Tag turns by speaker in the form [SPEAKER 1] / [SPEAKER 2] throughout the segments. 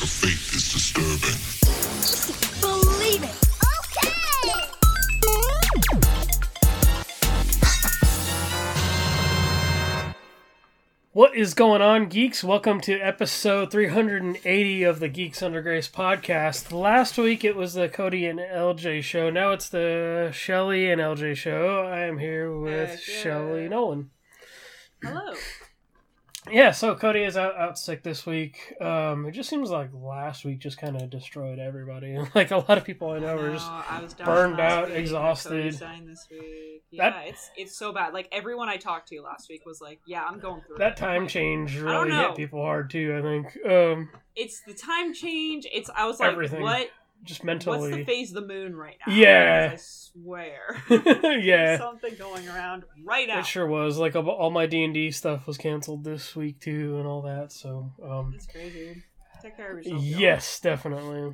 [SPEAKER 1] The fate is disturbing.
[SPEAKER 2] Believe it. Okay.
[SPEAKER 3] What is going on, geeks? Welcome to episode 380 of the Geeks Under Grace podcast. Last week it was the Cody and LJ show. Now it's the Shelly and LJ show. I am here with Shelly Nolan.
[SPEAKER 4] Hello.
[SPEAKER 3] Yeah, so Cody is out sick this week. It just seems like last week just kind of destroyed everybody. Like a lot of people I know were just burned out, exhausted.
[SPEAKER 4] Cody's dying this week. Yeah, it's so bad. Like everyone I talked to last week was like, "Yeah, I'm going through
[SPEAKER 3] that time change really hit people hard too. I think
[SPEAKER 4] it's the time change. I was like,
[SPEAKER 3] everything.
[SPEAKER 4] What?
[SPEAKER 3] Just mentally.
[SPEAKER 4] What's the phase of the moon right now?
[SPEAKER 3] Yeah.
[SPEAKER 4] I swear.
[SPEAKER 3] Yeah.
[SPEAKER 4] There's something going around right now.
[SPEAKER 3] It sure was. Like all my D&D stuff was canceled this week too, and all that. So
[SPEAKER 4] That's crazy. Take care of yourself.
[SPEAKER 3] Yes, definitely.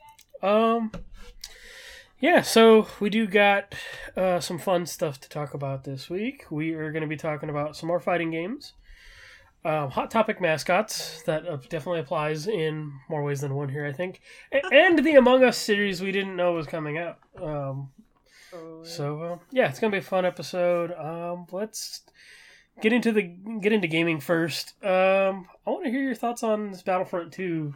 [SPEAKER 3] Yeah, so we do got some fun stuff to talk about this week. We are going to be talking about some more fighting games. Hot Topic mascots, that definitely applies in more ways than one here, I think. And the Among Us series we didn't know was coming out. So, it's going to be a fun episode. Let's get into gaming first. I want to hear your thoughts on this Battlefront 2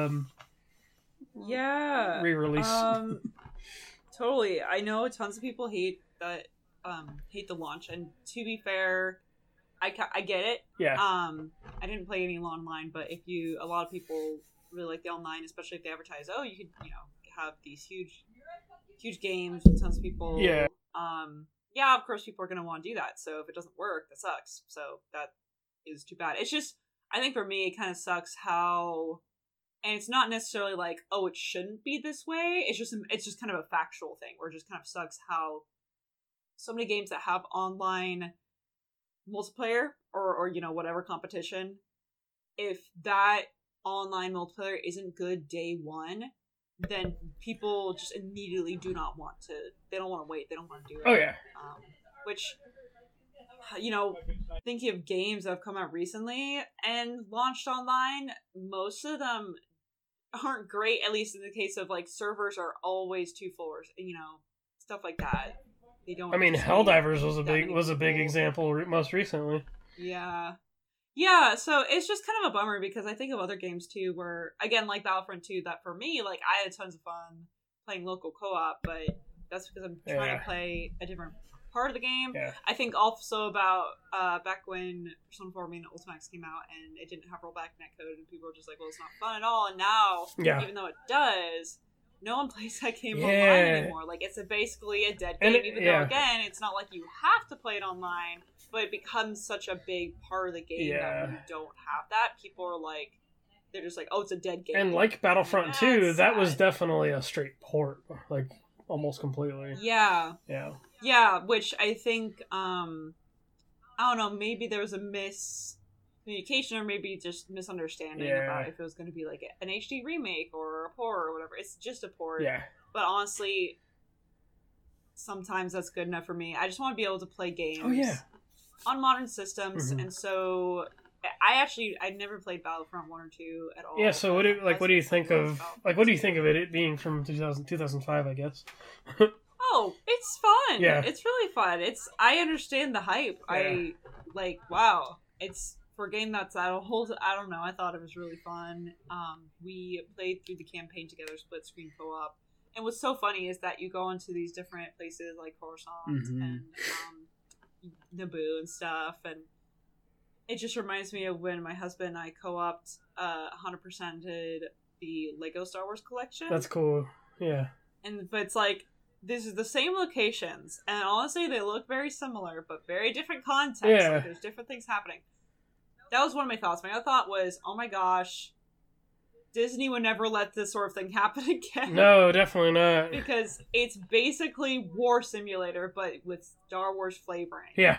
[SPEAKER 3] re-release.
[SPEAKER 4] Totally. I know tons of people hate the launch, and to be fair, I get it.
[SPEAKER 3] Yeah.
[SPEAKER 4] I didn't play any online, but a lot of people really like the online, especially if they advertise, oh, you could, have these huge games with tons of people.
[SPEAKER 3] Yeah.
[SPEAKER 4] Of course people are going to want to do that. So if it doesn't work, that sucks. So that is too bad. It's just, I think for me, it kind of sucks how, and it's not necessarily like, oh, it shouldn't be this way. It's just kind of a factual thing where it just kind of sucks how so many games that have online multiplayer or whatever competition, if that online multiplayer isn't good day one, then people just immediately they don't want to wait, they don't want to do it.
[SPEAKER 3] Oh yeah.
[SPEAKER 4] Which, thinking of games that have come out recently and launched online, most of them aren't great, at least in the case of like servers are always too full, stuff like that. They don't.
[SPEAKER 3] I mean, Helldivers was a big example most recently.
[SPEAKER 4] Yeah. So it's just kind of a bummer because I think of other games too, where again, like Battlefront 2, that for me, like I had tons of fun playing local co-op, but that's because I'm trying to play a different part of the game.
[SPEAKER 3] Yeah.
[SPEAKER 4] I think also about back when Persona 4 Ultimax came out and it didn't have rollback netcode, and people were just like, well, it's not fun at all. And now, even though it does, no one plays that game online anymore. Like, it's basically a dead game, even though, again, it's not like you have to play it online, but it becomes such a big part of the game that when you don't have that, people are like, they're just like, oh, it's a dead game.
[SPEAKER 3] And like Battlefront 2, that was definitely a straight port, like, almost completely.
[SPEAKER 4] Yeah.
[SPEAKER 3] Yeah,
[SPEAKER 4] which I think, I don't know, maybe there was a miscommunication or maybe just misunderstanding about if it was going to be like an HD remake or a port or whatever. It's just a port.
[SPEAKER 3] Yeah.
[SPEAKER 4] But honestly, sometimes that's good enough for me. I just want to be able to play games on modern systems, and so I never played Battlefront 1 or 2 at all.
[SPEAKER 3] Yeah, so what do you think of it being from 2005, I guess?
[SPEAKER 4] Oh, it's fun.
[SPEAKER 3] Yeah.
[SPEAKER 4] It's really fun. I understand the hype.
[SPEAKER 3] Yeah.
[SPEAKER 4] Wow. It's for a game that's I don't know, I thought it was really fun. We played through the campaign together, split screen co-op. And what's so funny is that you go into these different places like Coruscant and Naboo and stuff, and it just reminds me of when my husband and I co-opted 100%ed the Lego Star Wars collection.
[SPEAKER 3] That's cool. Yeah.
[SPEAKER 4] But it's like, this is the same locations, and honestly, they look very similar, but very different context.
[SPEAKER 3] Yeah.
[SPEAKER 4] Like, there's different things happening. That was one of my thoughts. My other thought was, oh my gosh, Disney would never let this sort of thing happen again.
[SPEAKER 3] No, definitely not.
[SPEAKER 4] Because it's basically War Simulator, but with Star Wars flavoring.
[SPEAKER 3] Yeah.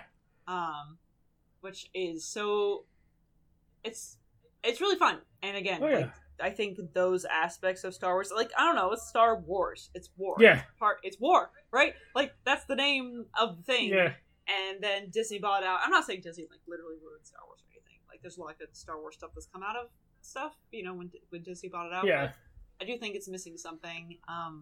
[SPEAKER 4] Which is so... It's really fun. And again, like, I think those aspects of Star Wars, like, I don't know, it's Star Wars. It's war.
[SPEAKER 3] Yeah.
[SPEAKER 4] It's war, right? Like, that's the name of the thing.
[SPEAKER 3] Yeah.
[SPEAKER 4] and then Disney bought out. I'm not saying Disney like literally ruined Star Wars or anything. Like there's a lot of good Star Wars stuff that's come out of stuff. You know, when Disney bought it out.
[SPEAKER 3] Yeah.
[SPEAKER 4] But I do think it's missing something.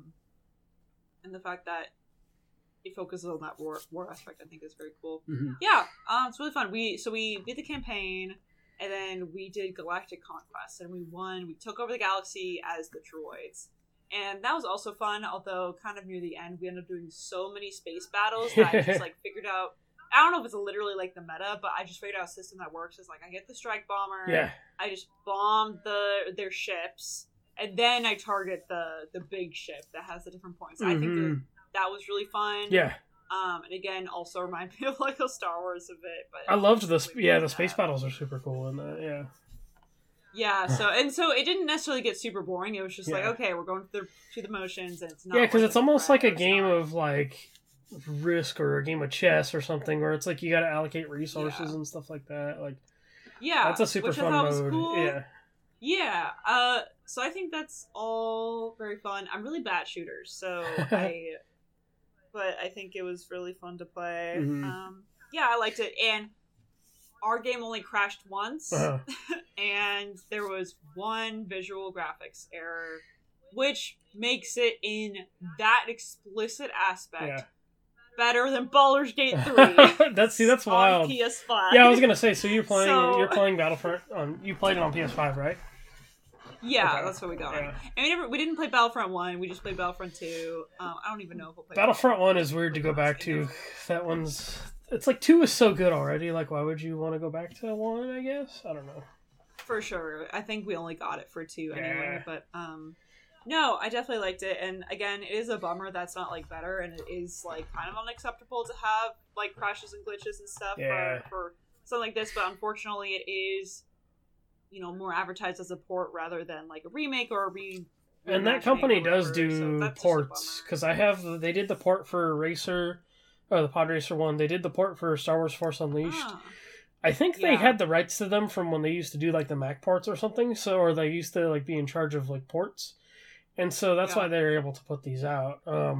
[SPEAKER 4] And the fact that it focuses on that war aspect, I think, is very cool.
[SPEAKER 3] Mm-hmm.
[SPEAKER 4] Yeah, it's really fun. We beat the campaign, and then we did Galactic Conquest, and we won. We took over the galaxy as the droids, and that was also fun. Although, kind of near the end, we ended up doing so many space battles that I just like figured out. I don't know if it's literally like the meta, but I just figured out a system that works. Is like I get the strike bomber.
[SPEAKER 3] Yeah.
[SPEAKER 4] I just bomb their ships, and then I target the big ship that has the different points. I think that was really fun.
[SPEAKER 3] Yeah.
[SPEAKER 4] And again, also remind me of like a Star Wars a bit. But
[SPEAKER 3] I loved this. Yeah, the space battles are super cool in that. Yeah.
[SPEAKER 4] Yeah. So it didn't necessarily get super boring. It was just like, okay, we're going through the motions, and it's not.
[SPEAKER 3] Yeah, because
[SPEAKER 4] like
[SPEAKER 3] it's almost like a game of like Risk or a game of chess or something, where it's like you got to allocate resources and stuff like that. Like,
[SPEAKER 4] yeah,
[SPEAKER 3] that's a super fun mode.
[SPEAKER 4] Cool.
[SPEAKER 3] Yeah.
[SPEAKER 4] Yeah. So I think that's all very fun. I'm really bad at shooters, so but I think it was really fun to play.
[SPEAKER 3] Mm-hmm.
[SPEAKER 4] Yeah, I liked it, and our game only crashed once, and there was one visual graphics error, which makes it in that explicit aspect better than Baldur's Gate 3.
[SPEAKER 3] that's wild.
[SPEAKER 4] On PS5.
[SPEAKER 3] Yeah, I was gonna say. So you're playing Battlefront on. You played it on PS5, right?
[SPEAKER 4] Yeah, okay. That's what we got. Yeah. And we didn't play Battlefront 1, we just played Battlefront 2. I don't even know if we'll play
[SPEAKER 3] Battlefront 1 is weird to go back to. That one's... It's like 2 is so good already, like why would you want to go back to 1, I guess? I don't know.
[SPEAKER 4] For sure. I think we only got it for 2 anyway, but no, I definitely liked it, and again, it is a bummer that's not like better, and it is like kind of unacceptable to have like crashes and glitches and stuff for something like this, but unfortunately it is... more advertised as a port rather than like a remake or a
[SPEAKER 3] and that company does do ports, because they did the port for Racer, or the Pod Racer 1. They did the port for Star Wars Force Unleashed. I think they had the rights to them from when they used to do like the Mac ports or something, or they used to like be in charge of like ports, and so that's why they were able to put these out.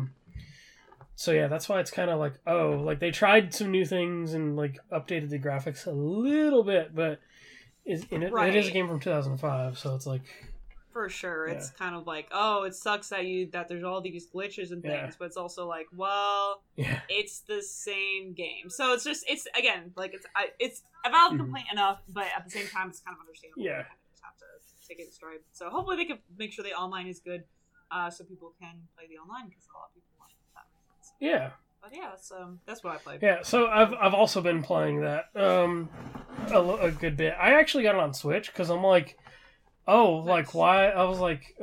[SPEAKER 3] So yeah, that's why it's kind of like, like they tried some new things and like updated the graphics a little bit, but it is a game from 2005, so it's like...
[SPEAKER 4] For sure. It's kind of like, it sucks that there's all these glitches and things, but it's also like, well, it's the same game. So it's just, it's, again, like, it's a valid complaint enough, but at the same time, it's kind of understandable. Yeah. You kind of just have to take it in stride. So hopefully they can make sure the online is good, so people can play the online, because a lot of people want that.
[SPEAKER 3] Yeah.
[SPEAKER 4] But yeah, that's what I played.
[SPEAKER 3] Yeah, so I've also been playing that a good bit. I actually got it on Switch because I'm like, like why? I was like,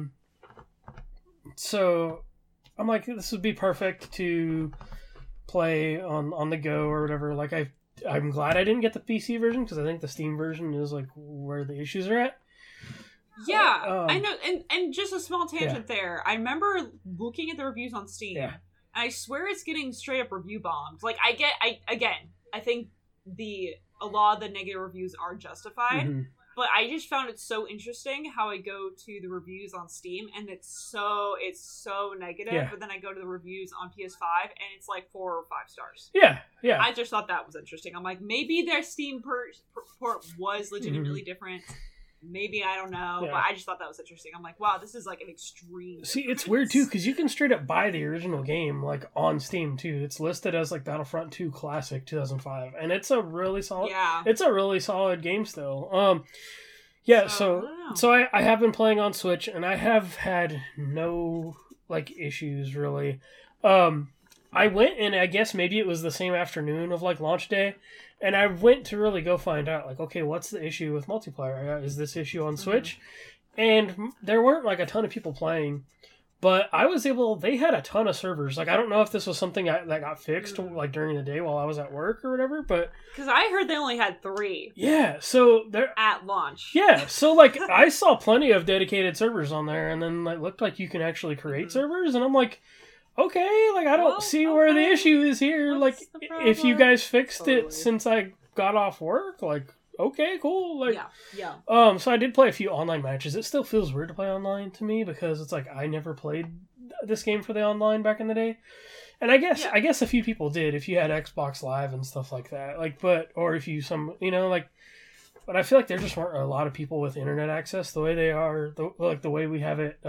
[SPEAKER 3] so I'm like, this would be perfect to play on the go or whatever. Like I'm glad I didn't get the PC version, because I think the Steam version is like where the issues are at.
[SPEAKER 4] Yeah, I know. And just a small tangent there. I remember looking at the reviews on Steam.
[SPEAKER 3] Yeah.
[SPEAKER 4] I swear it's getting straight up review bombed. Like, I think a lot of the negative reviews are justified, but I just found it so interesting how I go to the reviews on Steam and it's so negative, but then I go to the reviews on PS5 and it's like 4 or 5 stars. Yeah. I just thought that was interesting. I'm like, maybe their Steam port was legitimately different. Maybe, I don't know, but I just thought that was interesting. I'm like, wow, this is like an extreme difference.
[SPEAKER 3] See, it's weird too, because you can straight up buy the original game like on Steam too. It's listed as like Battlefront 2 Classic 2005, and it's a really solid. Yeah. It's a really solid game still. So I have been playing on Switch, and I have had no like issues really. I went, and I guess maybe it was the same afternoon of like launch day. And I went to really go find out, like, okay, what's the issue with multiplayer? Is this issue on Switch? And there weren't, like, a ton of people playing. But they had a ton of servers. Like, I don't know if this was something that got fixed, like, during the day while I was at work or whatever, but...
[SPEAKER 4] Because I heard they only had 3.
[SPEAKER 3] Yeah, so they're...
[SPEAKER 4] At launch.
[SPEAKER 3] Yeah, so, like, I saw plenty of dedicated servers on there, and then, like, looked like you can actually create servers, and I'm like... Okay, like, I don't see where the issue is here. What's if you guys fixed it since I got off work, like, okay, cool. Like, yeah. So I did play a few online matches. It still feels weird to play online to me, because it's like, I never played this game for the online back in the day. And I guess a few people did if you had Xbox Live and stuff like that. Like, or if you but I feel like there just weren't a lot of people with internet access the way they are, the way we have it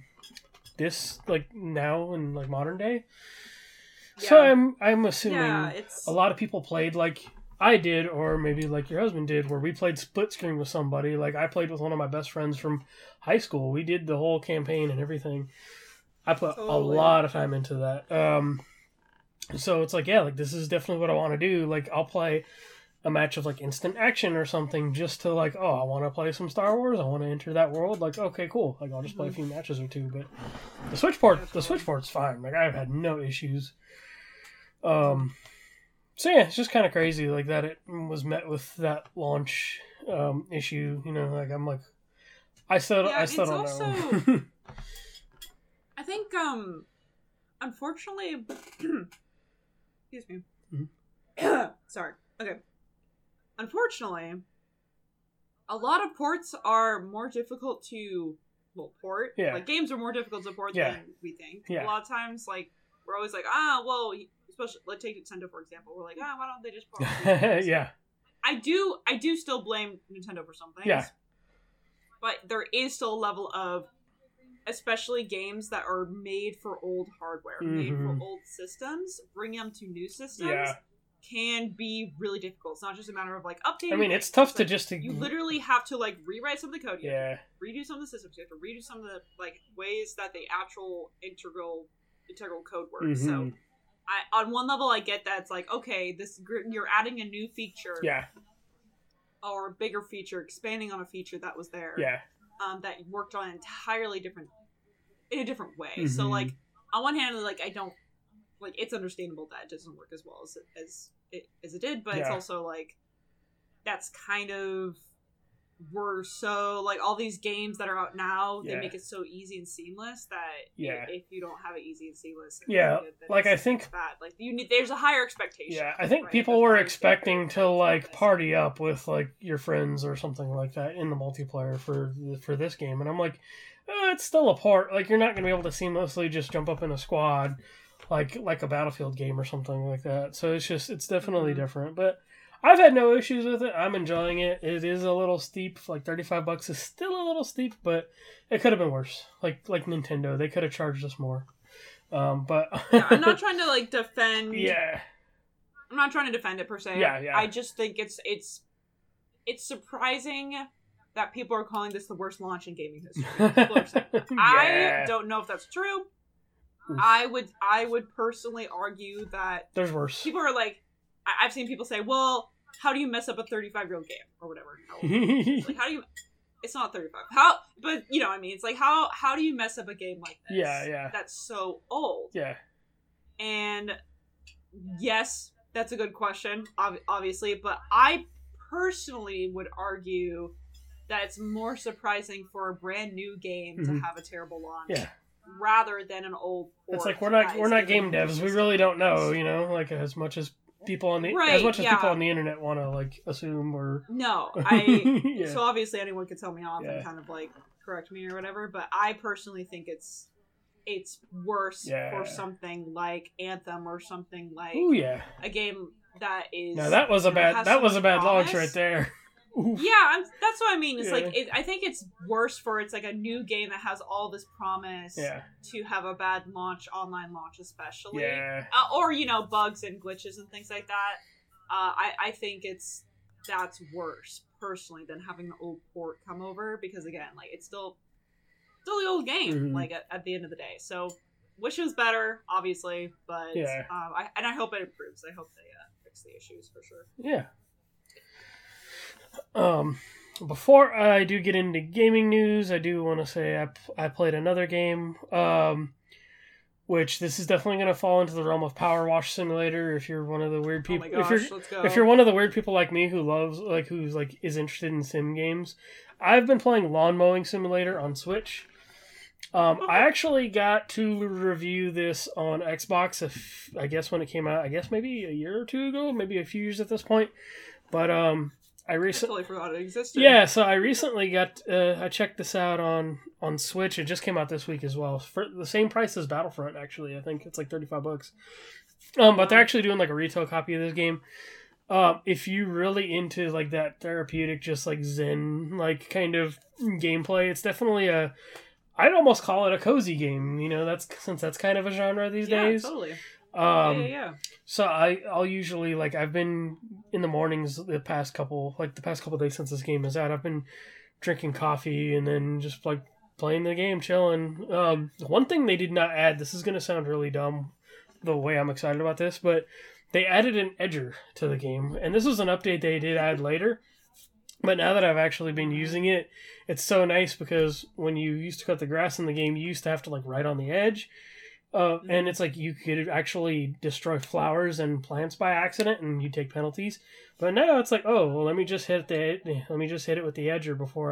[SPEAKER 3] this like now in like modern day. Yeah. So I'm assuming a lot of people played like I did, or maybe like your husband did, where we played split screen with somebody. Like I played with one of my best friends from high school. We did the whole campaign and everything. I put a lot of time into that. So it's like, yeah, like this is definitely what I want to do. Like I'll play a match of like instant action or something just to like, oh, I want to play some Star Wars. I want to enter that world. Like, okay, cool. Like I'll just play a few matches or two. But the Switchport's fine. Like I've had no issues. So yeah, it's just kind of crazy like that it was met with that launch issue. You know, like I'm like, I still don't know.
[SPEAKER 4] I think, unfortunately, excuse me. Mm-hmm. Sorry. Okay. Unfortunately, a lot of ports are more difficult to, port.
[SPEAKER 3] Yeah.
[SPEAKER 4] Like, games are more difficult to port than we think.
[SPEAKER 3] Yeah.
[SPEAKER 4] A lot of times, like, we're always like, especially, like, take Nintendo, for example. We're like, why don't they just port?
[SPEAKER 3] Yeah.
[SPEAKER 4] I do still blame Nintendo for some things.
[SPEAKER 3] Yeah.
[SPEAKER 4] But there is still a level of, especially games that are made for old hardware, made for old systems, bringing them to new systems can be really difficult. It's not just a matter of like updating.
[SPEAKER 3] I mean, it's tough to
[SPEAKER 4] like,
[SPEAKER 3] just
[SPEAKER 4] you literally have to like rewrite some of the code. You
[SPEAKER 3] have
[SPEAKER 4] to redo some of the systems. You have to redo some of the like ways that the actual integral code works. So, on one level, I get that it's like, okay, you're adding a new feature.
[SPEAKER 3] Yeah.
[SPEAKER 4] Or a bigger feature, expanding on a feature that was there.
[SPEAKER 3] Yeah.
[SPEAKER 4] That worked on in a different way. So like on one hand, like I don't like it's understandable that it doesn't work as well as it did, but it's also like that's kind of worse. So like all these games that are out now, they make it so easy and seamless that if you don't have it easy and seamless,
[SPEAKER 3] like I think
[SPEAKER 4] bad. Like there's a higher expectation.
[SPEAKER 3] Yeah, I think people were expecting to like party up with like your friends or something like that in the multiplayer for this game, and I'm like, it's still a port. Like you're not gonna be able to seamlessly just jump up in a squad like a Battlefield game or something like that. So it's definitely different, but I've had no issues with it. I'm enjoying it. It is a little steep. Like $35 is still a little steep, but it could have been worse. Like Nintendo, they could have charged us more. But
[SPEAKER 4] I'm not trying to like defend.
[SPEAKER 3] Yeah.
[SPEAKER 4] I'm not trying to defend it per se.
[SPEAKER 3] Yeah.
[SPEAKER 4] I just think it's surprising that people are calling this the worst launch in gaming history. I don't know if that's true. Oof. I would personally argue that
[SPEAKER 3] there's worse.
[SPEAKER 4] People are like, I've seen people say, well, how do you mess up a 35-year-old game or whatever? Like, how do you? It's not 35. But you know what I mean. It's like how do you mess up a game like this?
[SPEAKER 3] Yeah.
[SPEAKER 4] That's so old.
[SPEAKER 3] Yeah.
[SPEAKER 4] And yes, that's a good question, obviously. But I personally would argue that it's more surprising for a brand new game to have a terrible launch.
[SPEAKER 3] Yeah.
[SPEAKER 4] Rather than an old port.
[SPEAKER 3] It's like we're not game devs. We really don't know, you know, like as much as people on the people on the internet want to like assume or
[SPEAKER 4] no. So obviously anyone could tell me off and kind of like correct me or whatever, but I personally think it's worse for something like Anthem or something like a game that is.
[SPEAKER 3] No, that was a bad launch right there.
[SPEAKER 4] Yeah, that's what I mean. It's like I think it's worse for it's like a new game that has all this promise to have a bad online launch, especially, or you know, bugs and glitches and things like that. I think that's worse personally than having the old port come over because again, like it's still the old game. Like at the end of the day, so wish it was better, obviously, but I hope it improves. I hope they fix the issues for sure.
[SPEAKER 3] Yeah. Before I do get into gaming news, I do want to say I played another game, which this is definitely going to fall into the realm of Power Wash Simulator. If you're one of the weird people, if you're one of the weird people like me who loves who's is interested in sim games, I've been playing Lawn Mowing Simulator on Switch. I actually got to review this on Xbox. I guess when it came out, I guess maybe a year or two ago, maybe a few years at this point, but I
[SPEAKER 4] I
[SPEAKER 3] recently.
[SPEAKER 4] totally forgot it existed.
[SPEAKER 3] Yeah, so I recently got I checked this out on Switch. It just came out this week as well. For the same price as Battlefront, actually. I think it's like $35. But they're actually doing like a retail copy of this game. If you really into like that therapeutic, just like zen like kind of gameplay, it's definitely I'd almost call it a cozy game. You know, that's kind of a genre these days.
[SPEAKER 4] Totally.
[SPEAKER 3] Yeah. So I'll usually like I've been in the mornings the past couple days since this game is out. I've been drinking coffee and then just like playing the game, chilling. One thing they did not add. This is gonna sound really dumb, the way I'm excited about this, but they added an edger to the game, and this was an update they did add later. But now that I've actually been using it, it's so nice because when you used to cut the grass in the game, you used to have to like write on the edge. And it's like you could actually destroy flowers and plants by accident, and you take penalties. But now it's like, oh well, let me just hit it with the edger before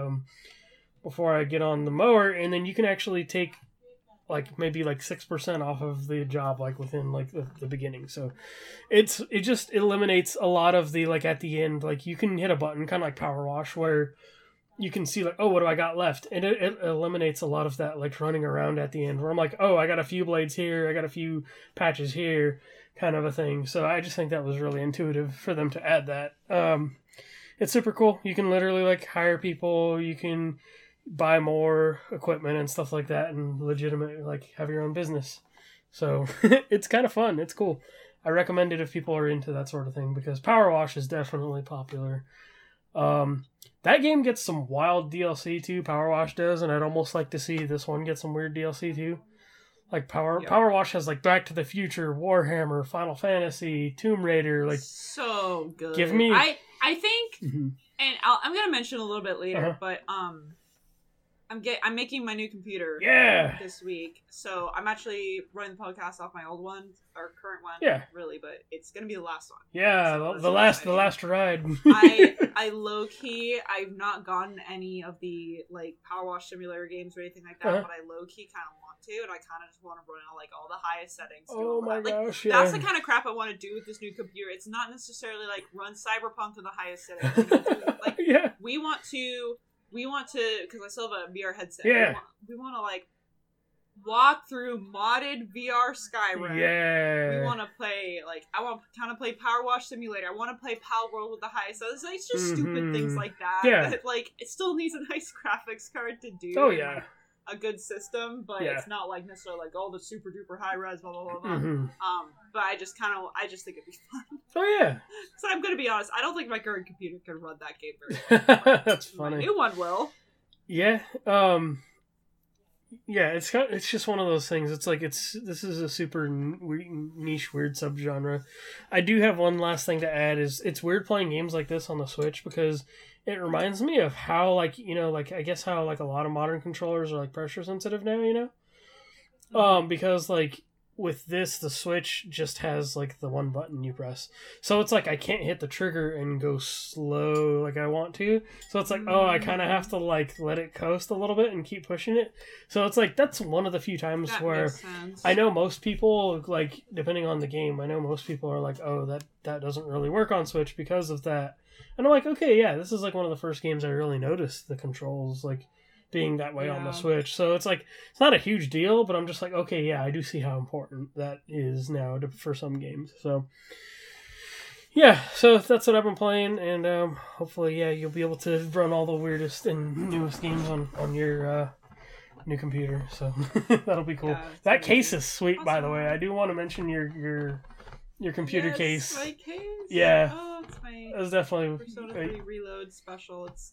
[SPEAKER 3] I get on the mower, and then you can actually take like maybe like 6% off of the job like within like the beginning. So it just eliminates a lot of the like at the end, like you can hit a button kind of like Power Wash where you can see like, oh, what do I got left? And it eliminates a lot of that like running around at the end where I'm like, oh, I got a few blades here, I got a few patches here, kind of a thing. So I just think that was really intuitive for them to add that. It's super cool. You can literally like hire people, you can buy more equipment and stuff like that, and legitimate like have your own business. So it's kind of fun. It's cool. I recommend it if people are into that sort of thing because Power Wash is definitely popular. That game gets some wild DLC too. Power Wash does, and I'd almost like to see this one get some weird DLC too. Like Power Wash has like Back to the Future, Warhammer, Final Fantasy, Tomb Raider. Like
[SPEAKER 4] so good.
[SPEAKER 3] Give me.
[SPEAKER 4] I think, and I'm gonna mention a little bit later, but I'm making my new computer this week, so I'm actually running the podcast off my old one, or current one, really, but it's gonna be the last one.
[SPEAKER 3] Yeah, so the last ride.
[SPEAKER 4] I low key, I've not gotten any of the like Power Wash Simulator games or anything like that, but I low key kind of want to, and I kind of just want to run out like all the highest settings.
[SPEAKER 3] Oh my gosh,
[SPEAKER 4] that's the kind of crap I want to do with this new computer. It's not necessarily like run Cyberpunk to the highest settings. You know, like we want to, because I still have a VR headset.
[SPEAKER 3] Yeah.
[SPEAKER 4] We want to like walk through modded VR Skyrim.
[SPEAKER 3] Yeah.
[SPEAKER 4] We want to play like I want to kind of play Power Wash Simulator. I want to play Pal World with the highest. It's just stupid things like that.
[SPEAKER 3] Yeah.
[SPEAKER 4] That, like it still needs a nice graphics card to do.
[SPEAKER 3] Oh yeah.
[SPEAKER 4] A good system, but it's not like necessarily like all the super duper high res, blah blah blah blah. But I just think it'd be fun.
[SPEAKER 3] Oh yeah.
[SPEAKER 4] So I'm gonna be honest, I don't think my current computer can run that game very well.
[SPEAKER 3] That's funny.
[SPEAKER 4] My new one will.
[SPEAKER 3] Yeah. Yeah. It's just one of those things. It's like this is a super niche, weird subgenre. I do have one last thing to add. Is it's weird playing games like this on the Switch because it reminds me of how like like I guess how like a lot of modern controllers are like pressure sensitive now. Because like with this, the Switch just has like the one button you press, so it's like I can't hit the trigger and go slow like I want to. So it's like I kind of have to like let it coast a little bit and keep pushing it. So it's like that's one of the few times where I know most people, like depending on the game, I know most people are like, oh that doesn't really work on Switch because of that. And I'm like, okay, yeah, this is like one of the first games I really noticed the controls like being that way on the Switch. So it's like it's not a huge deal, but I'm just like, okay, yeah, I do see how important that is now for some games. So yeah, so that's what I've been playing, and hopefully, you'll be able to run all the weirdest and newest games on your new computer. So that'll be cool. That case is sweet, awesome. By the way. I do want to mention your computer case.
[SPEAKER 4] My case.
[SPEAKER 3] Yeah.
[SPEAKER 4] Oh, it's my.
[SPEAKER 3] That's definitely
[SPEAKER 4] Persona 3 Reload special. It's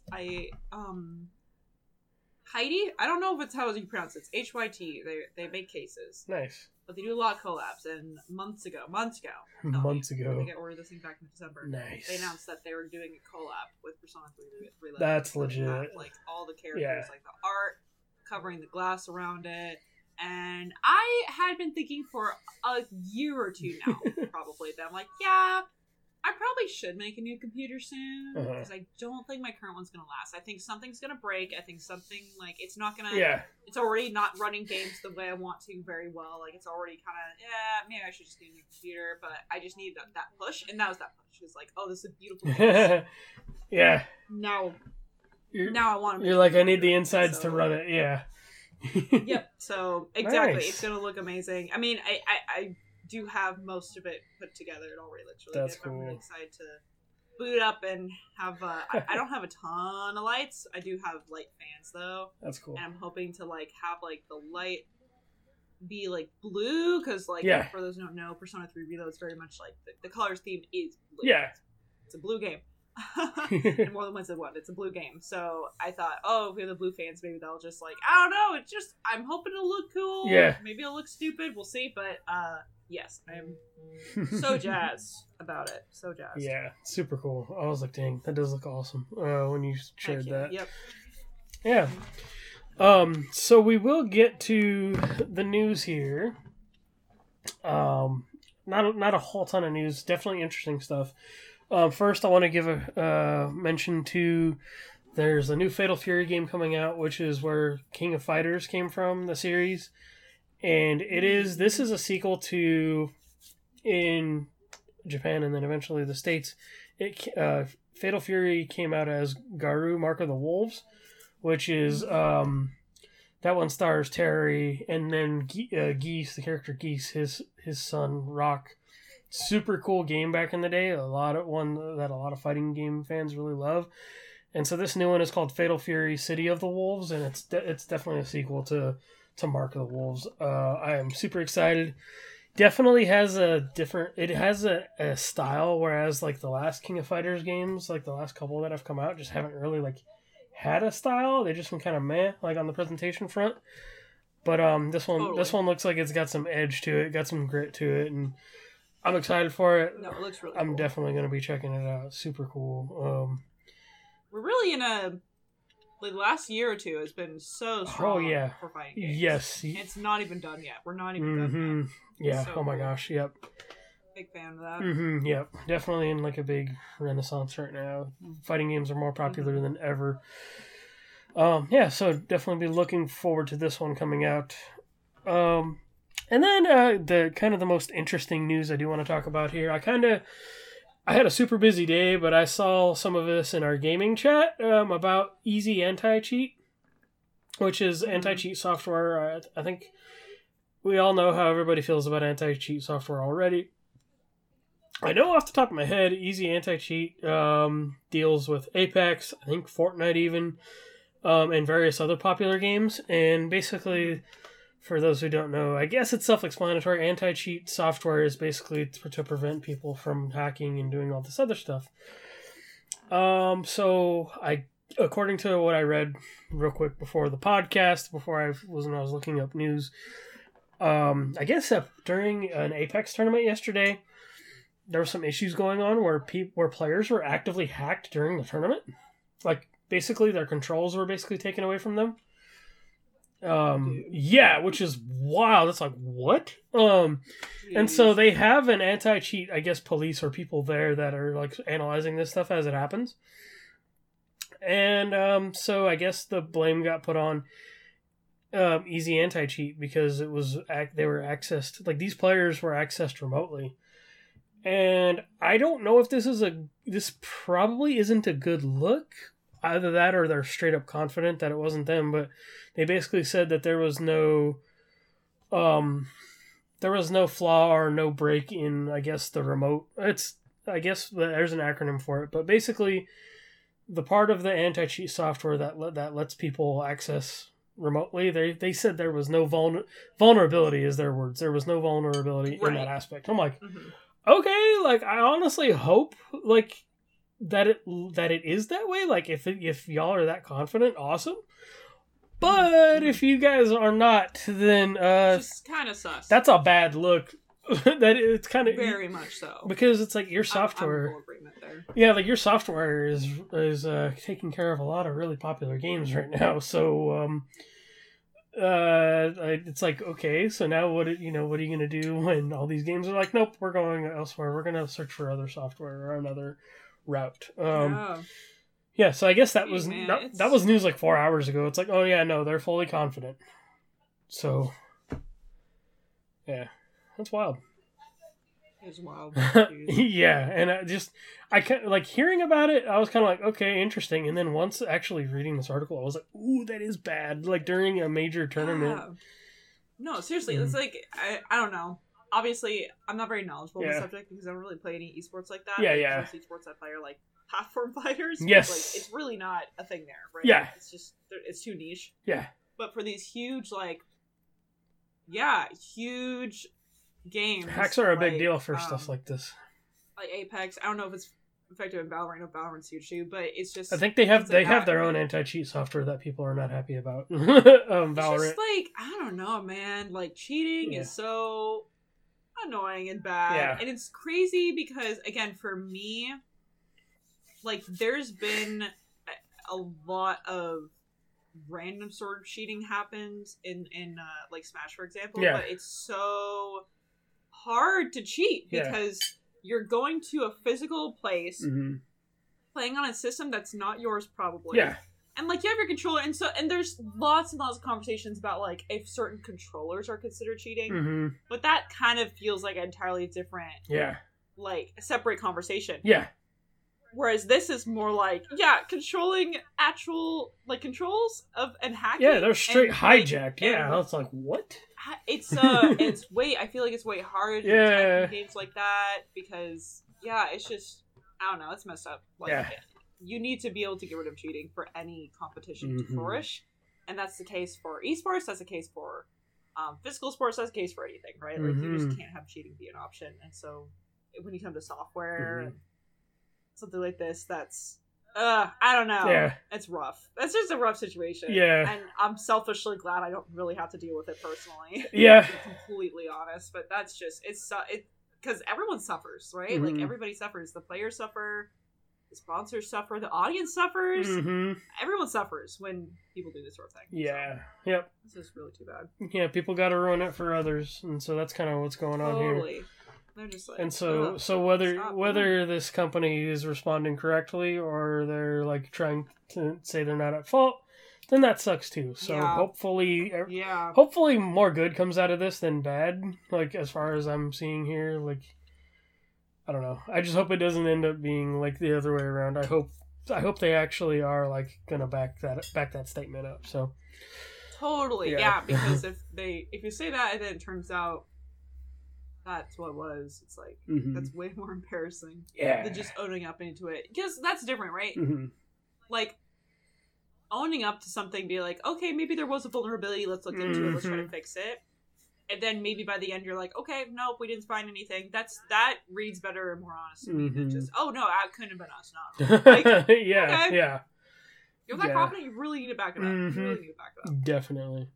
[SPEAKER 4] Heidi. I don't know if it's how you pronounce it. It's HYT. They make cases.
[SPEAKER 3] Nice.
[SPEAKER 4] But they do a lot of collabs. And months ago. We ordered this thing back in December.
[SPEAKER 3] Nice.
[SPEAKER 4] They announced that they were doing a collab with Persona 3 Reload.
[SPEAKER 3] That's legit.
[SPEAKER 4] Like all the characters, like the art, covering the glass around it. And I had been thinking for a year or two now, probably, that I'm like, yeah, I probably should make a new computer soon, because I don't think my current one's going to last. I think something's going to break. I think something, like, it's not going to, it's already not running games the way I want to very well. Like, it's already kind of, maybe I should just get a new computer, but I just needed that push, and that was that push. It was like, oh, this is a beautiful case.
[SPEAKER 3] Yeah.
[SPEAKER 4] Now
[SPEAKER 3] You're,
[SPEAKER 4] I want to.
[SPEAKER 3] You're like, I need the insides to run it. Yeah.
[SPEAKER 4] Yep. So exactly,
[SPEAKER 3] Nice.
[SPEAKER 4] it's gonna look amazing. I mean, I do have most of it put together. It already looks really
[SPEAKER 3] That's
[SPEAKER 4] good. I'm
[SPEAKER 3] cool.
[SPEAKER 4] really excited to boot it up and have. I don't have a ton of lights. I do have light fans though,
[SPEAKER 3] That's cool.
[SPEAKER 4] and I'm hoping to like have like the light be like blue because like
[SPEAKER 3] Yeah.
[SPEAKER 4] for those who don't know, Persona 3 Reload is very much like the colors theme is blue.
[SPEAKER 3] Yeah.
[SPEAKER 4] It's a blue game. And more than once in one, it's a blue game. So I thought, oh, if we have the blue fans, maybe they'll just like, I don't know. It's just I'm hoping it'll look cool.
[SPEAKER 3] Yeah.
[SPEAKER 4] Maybe it'll look stupid. We'll see. But yes, I'm so jazzed about it. So jazzed.
[SPEAKER 3] Yeah, super cool. I was like, dang, that does look awesome when you shared
[SPEAKER 4] Heck yeah.
[SPEAKER 3] that.
[SPEAKER 4] Yep.
[SPEAKER 3] Yeah. So we will get to the news here. Not a whole ton of news. Definitely interesting stuff. First, I want to give a mention to there's a new Fatal Fury game coming out, which is where King of Fighters came from, the series. And this is a sequel to, in Japan and then eventually the States, Fatal Fury came out as Garou, Mark of the Wolves, which is, that one stars Terry, and then Geese, the character Geese, his son, Rock. Super cool game back in the day, one that a lot of fighting game fans really love. And so this new one is called Fatal Fury City of the Wolves, and it's definitely a sequel to Mark of the Wolves. I am super excited. Definitely has a style, whereas like the last King of Fighters games, like the last couple that have come out, just haven't really like had a style. They just been kind of meh, like on the presentation front. But this one looks like it's got some edge to it, got some grit to it, and I'm excited for it.
[SPEAKER 4] No, it looks really
[SPEAKER 3] I'm
[SPEAKER 4] cool.
[SPEAKER 3] definitely going to be checking it out. Super cool.
[SPEAKER 4] We're really in the last year or two has been so strong for fighting games.
[SPEAKER 3] Yes.
[SPEAKER 4] And it's not even done yet. We're not even done yet.
[SPEAKER 3] Yeah.
[SPEAKER 4] So
[SPEAKER 3] Oh my
[SPEAKER 4] cool.
[SPEAKER 3] gosh. Yep.
[SPEAKER 4] Big fan of that.
[SPEAKER 3] Yep. Definitely in like a big renaissance right now. Fighting games are more popular than ever. Yeah. So definitely be looking forward to this one coming out. And then the most interesting news I do want to talk about here. I had a super busy day, but I saw some of this in our gaming chat about Easy Anti-Cheat, which is anti-cheat software. I think we all know how everybody feels about anti-cheat software already. I know off the top of my head, Easy Anti-Cheat deals with Apex, I think Fortnite even, and various other popular games. And basically, for those who don't know, I guess it's self-explanatory. Anti-cheat software is basically to prevent people from hacking and doing all this other stuff. So according to what I read real quick before the podcast, when I was looking up news, I guess during an Apex tournament yesterday, there were some issues going on where players were actively hacked during the tournament. Like basically their controls were basically taken away from them. Yeah, which is wild. It's like, what? And so they have an anti-cheat, I guess, police or people there that are like analyzing this stuff as it happens. And so I guess the blame got put on Easy Anti-Cheat because they were accessed, like these players were accessed remotely. And I don't know if this probably isn't a good look. Either that or they're straight up confident that it wasn't them, but they basically said that there was no flaw or no break in, I guess, the remote. I guess there's an acronym for it, but basically the part of the anti-cheat software that lets people access remotely, they said there was no vulnerability is their words. There was no vulnerability in that aspect. I'm like, okay, like I honestly hope like that it is that way. Like if y'all are that confident, awesome. But if you guys are not, then
[SPEAKER 4] just kind of sus.
[SPEAKER 3] That's a bad look. That it's kind of
[SPEAKER 4] very much so,
[SPEAKER 3] because it's like your software.
[SPEAKER 4] I'm in full agreement there.
[SPEAKER 3] Yeah, like your software is taking care of a lot of really popular games right now. So it's like, okay, so now what are you gonna do when all these games are like, nope, we're going elsewhere. We're gonna search for other software or another route. Yeah, so I guess that was news like 4 hours ago. It's like, oh yeah, no, they're fully confident. So yeah, that's wild.
[SPEAKER 4] It's wild.
[SPEAKER 3] Yeah, and I kind of, like, hearing about it, I was kind of like, okay, interesting. And then once actually reading this article, I was like, ooh, that is bad. Like, during a major tournament.
[SPEAKER 4] Yeah. No, seriously, it's like, I don't know. Obviously, I'm not very knowledgeable in the subject because I don't really play any esports like that.
[SPEAKER 3] Yeah,
[SPEAKER 4] like,
[SPEAKER 3] yeah.
[SPEAKER 4] Most esports I play are like platform fighters.
[SPEAKER 3] Yes.
[SPEAKER 4] Like, it's really not a thing there, right?
[SPEAKER 3] Yeah.
[SPEAKER 4] It's just, it's too niche.
[SPEAKER 3] Yeah.
[SPEAKER 4] But for these huge, like, huge games.
[SPEAKER 3] Hacks are a big deal for stuff like this.
[SPEAKER 4] Like Apex. I don't know if it's effective in Valorant. No, Valorant's huge too, but it's just.
[SPEAKER 3] I think they have their own anti-cheat software that people are not happy about. Valorant.
[SPEAKER 4] It's just like, I don't know, man. Like, cheating is so annoying and bad.
[SPEAKER 3] Yeah.
[SPEAKER 4] And it's crazy because, again, for me, like, there's been a lot of random sort of cheating happens in like Smash, for example.
[SPEAKER 3] Yeah.
[SPEAKER 4] But it's so hard to cheat because you're going to a physical place, playing on a system that's not yours, probably.
[SPEAKER 3] Yeah.
[SPEAKER 4] And, like, you have your controller, and there's lots and lots of conversations about, like, if certain controllers are considered cheating. But that kind of feels like an entirely different, like, a separate conversation.
[SPEAKER 3] Yeah.
[SPEAKER 4] Whereas this is more like, controlling actual, like, controls and hacking.
[SPEAKER 3] Yeah, they're straight hijacked.
[SPEAKER 4] Like,
[SPEAKER 3] I was like, what?
[SPEAKER 4] It's I feel like it's way harder to detect in games like that because, it's just, I don't know, it's messed up. Like, you need to be able to get rid of cheating for any competition to flourish. And that's the case for esports, that's the case for physical sports, that's the case for anything, right? Like, you just can't have cheating be an option. And so, when you come to software and something like this, that's, I don't know.
[SPEAKER 3] Yeah.
[SPEAKER 4] It's rough. That's just a rough situation.
[SPEAKER 3] Yeah.
[SPEAKER 4] And I'm selfishly glad I don't really have to deal with it personally.
[SPEAKER 3] Yeah.
[SPEAKER 4] To be completely honest. But that's just, because everyone suffers, right? Like, everybody suffers. The players suffer, the sponsors suffer, the audience suffers. Everyone suffers when people do this sort of thing.
[SPEAKER 3] Yeah.
[SPEAKER 4] So,
[SPEAKER 3] Yep.
[SPEAKER 4] It's just really too bad.
[SPEAKER 3] Yeah, people got to ruin it for others. And so that's kind of what's going on here.
[SPEAKER 4] They're just like,
[SPEAKER 3] and so whether this company is responding correctly or they're, like, trying to say they're not at fault, then that sucks too. So hopefully more good comes out of this than bad. Like, as far as I'm seeing here, like, I don't know. I just hope it doesn't end up being like the other way around. I hope they actually are, like, gonna back that statement up. So
[SPEAKER 4] totally, because if you say that and then it turns out that's what it was, it's like, that's way more embarrassing than just owning up into it. Because that's different, right? Like, owning up to something, be like, okay, maybe there was a vulnerability, let's look into it, let's try to fix it. And then maybe by the end you're like, okay, nope, we didn't find anything. That reads better and more honest to me than just, oh no, it couldn't have been us, not like,
[SPEAKER 3] yeah.
[SPEAKER 4] You're that confident, you really need to back it up. You really need to back it up.
[SPEAKER 3] Definitely.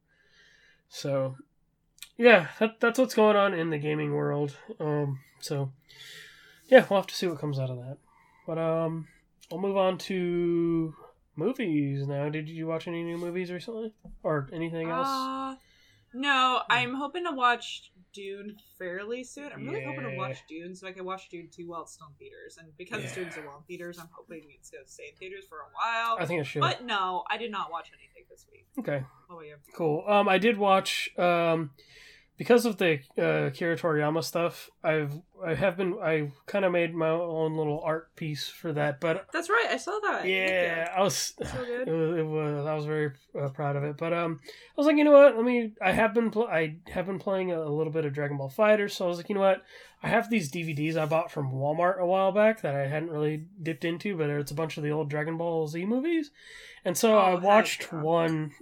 [SPEAKER 3] So, yeah, that's what's going on in the gaming world. So, yeah, we'll have to see what comes out of that. But we'll move on to movies now. Did you watch any new movies recently? Or anything else?
[SPEAKER 4] No, I'm hoping to watch Dune fairly soon. I'm really hoping to watch Dune so I can watch Dune 2 while it's still in theaters. And because it's doing so well in theaters, I'm hoping it's going to stay in theaters for a while.
[SPEAKER 3] I think it should.
[SPEAKER 4] But no, I did not watch anything this week.
[SPEAKER 3] Okay.
[SPEAKER 4] What about you?
[SPEAKER 3] Cool. I did watch, because of the Akira Toriyama stuff, I kind of made my own little art piece for that, but
[SPEAKER 4] that's right, I saw that.
[SPEAKER 3] Yeah, I was
[SPEAKER 4] so good.
[SPEAKER 3] I was very proud of it, but I was like, you know what? I have been playing a little bit of Dragon Ball FighterZ, so I was like, you know what? I have these DVDs I bought from Walmart a while back that I hadn't really dipped into, but it's a bunch of the old Dragon Ball Z movies, and so I watched one.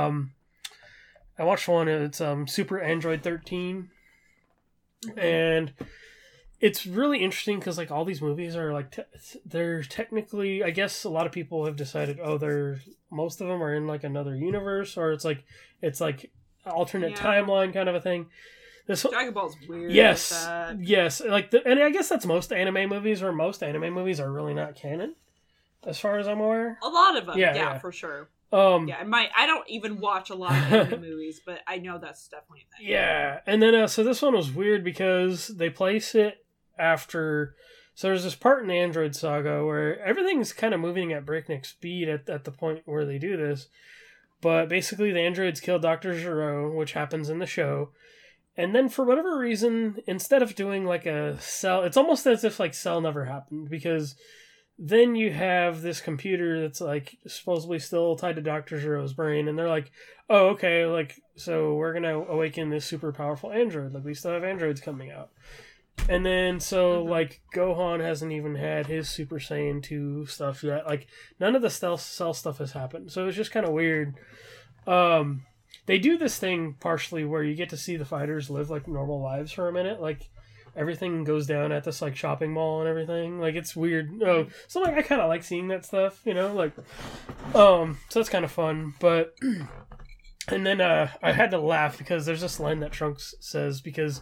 [SPEAKER 3] It's Super Android 13, and it's really interesting because, like, all these movies are like they're technically, I guess a lot of people have decided, most of them are in like another universe, or it's like alternate timeline kind of a thing. This
[SPEAKER 4] Dragon Ball's weird.
[SPEAKER 3] Yes, and I guess that's most anime movies, where most anime movies are really not canon, as far as I'm aware.
[SPEAKER 4] A lot of them, yeah. For sure. I don't even watch a lot of anime movies, but I know that's definitely a thing.
[SPEAKER 3] Yeah, and then so this one was weird because they place it after. So there's this part in the Android Saga where everything's kind of moving at breakneck speed at the point where they do this, but basically the androids kill Dr. Gero, which happens in the show, And then for whatever reason, instead of doing like a Cell, it's almost as if like Cell never happened, because then you have this computer that's like supposedly still tied to Dr. Zero's brain, and they're like, oh, okay, like, so we're gonna awaken this super powerful android. Like, we still have androids coming out. And then, so, like, Gohan hasn't even had his Super Saiyan 2 stuff yet. Like, none of the Cell stuff has happened. So it's just kind of weird. They do this thing partially where you get to see the fighters live, like, normal lives for a minute. Like, everything goes down at this, like, shopping mall and everything. Like, it's weird. So, like, I kind of like seeing that stuff, you know? Like, so that's kind of fun. But, and then I had to laugh because there's this line that Trunks says, because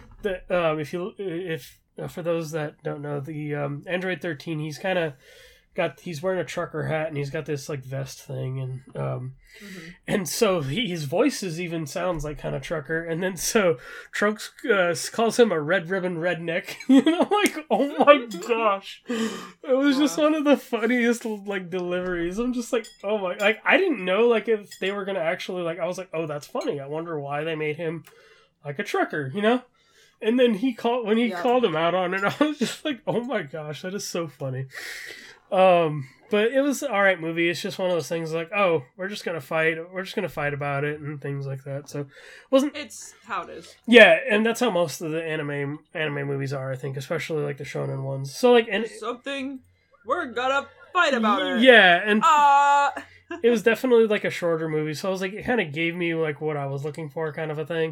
[SPEAKER 3] if for those that don't know, the Android 13, he's wearing a trucker hat, and he's got this like vest thing, and so his voice even sounds like kind of trucker, and then so Trunks calls him a red ribbon redneck. And I'm like, oh my gosh, it was just one of the funniest like deliveries. I'm just like, oh my, like I didn't know like if they were gonna actually like, I was like, oh, that's funny. I wonder why they made him like a trucker, you know? And then when he called him out on it, I was just like, oh my gosh, that is so funny. But it was an alright movie. It's just one of those things like, oh, we're just gonna fight about it and things like that. So
[SPEAKER 4] it's how it is.
[SPEAKER 3] Yeah, and that's how most of the anime movies are, I think, especially like the shonen ones. So like, and
[SPEAKER 4] something we're gonna fight about it.
[SPEAKER 3] Yeah, and it was definitely like a shorter movie, so I was like, it kind of gave me like what I was looking for, kind of a thing.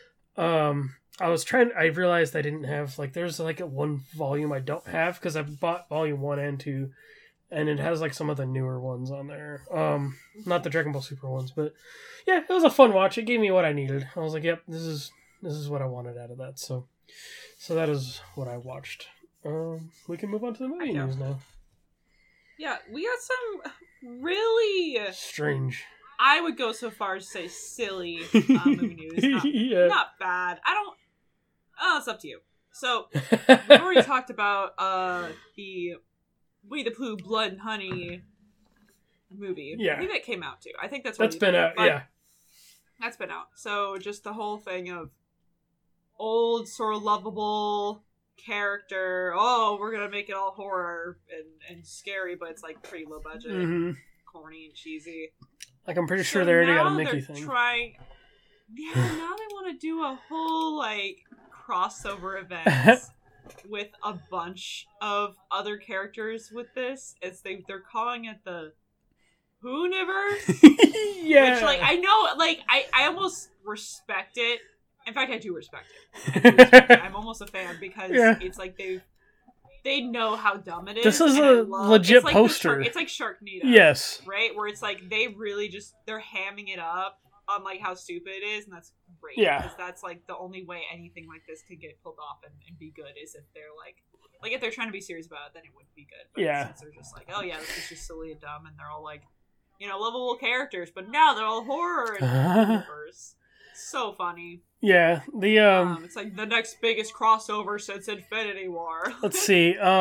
[SPEAKER 3] I realized I didn't have, like, there's like a one volume I don't have, because I bought volume 1 and 2, and it has like some of the newer ones on there. Not the Dragon Ball Super ones, but yeah, it was a fun watch. It gave me what I needed. I was like, yep, this is what I wanted out of that. So that is what I watched. We can move on to the movie news now. Yeah, we got some really
[SPEAKER 4] strange, I would go so far as to say silly movie news. Not bad. It's up to you. So, we've already talked about the Winnie the Pooh Blood and Honey movie.
[SPEAKER 3] Yeah.
[SPEAKER 4] I think that came out too. I think that's
[SPEAKER 3] been out, yeah.
[SPEAKER 4] That's been out. So, just the whole thing of old, sort of lovable character. Oh, we're going to make it all horror and scary, but it's like pretty low budget, corny and cheesy.
[SPEAKER 3] Like, I'm pretty sure they already got a Mickey thing.
[SPEAKER 4] Now they want to do a whole, like, crossover event with a bunch of other characters with this. They're calling it the Poohniverse.
[SPEAKER 3] Yeah.
[SPEAKER 4] Which, like, I know, like, I almost respect it. In fact, I do respect it. I'm almost a fan because it's like they know how dumb it is.
[SPEAKER 3] This is a legit poster.
[SPEAKER 4] It's like Sharknado.
[SPEAKER 3] Yes.
[SPEAKER 4] Right? Where it's like they really they're hamming it up on like how stupid it is, and that's great.
[SPEAKER 3] Yeah.
[SPEAKER 4] Because that's like the only way anything like this could get pulled off and be good is if they're like if they're trying to be serious about it, then it wouldn't be good. But since they're just like, oh yeah, this is just silly and dumb, and they're all like, lovable characters, but now they're all horror and universe. So funny.
[SPEAKER 3] Yeah,
[SPEAKER 4] it's like the next biggest crossover since Infinity War.
[SPEAKER 3] Let's see.
[SPEAKER 4] It's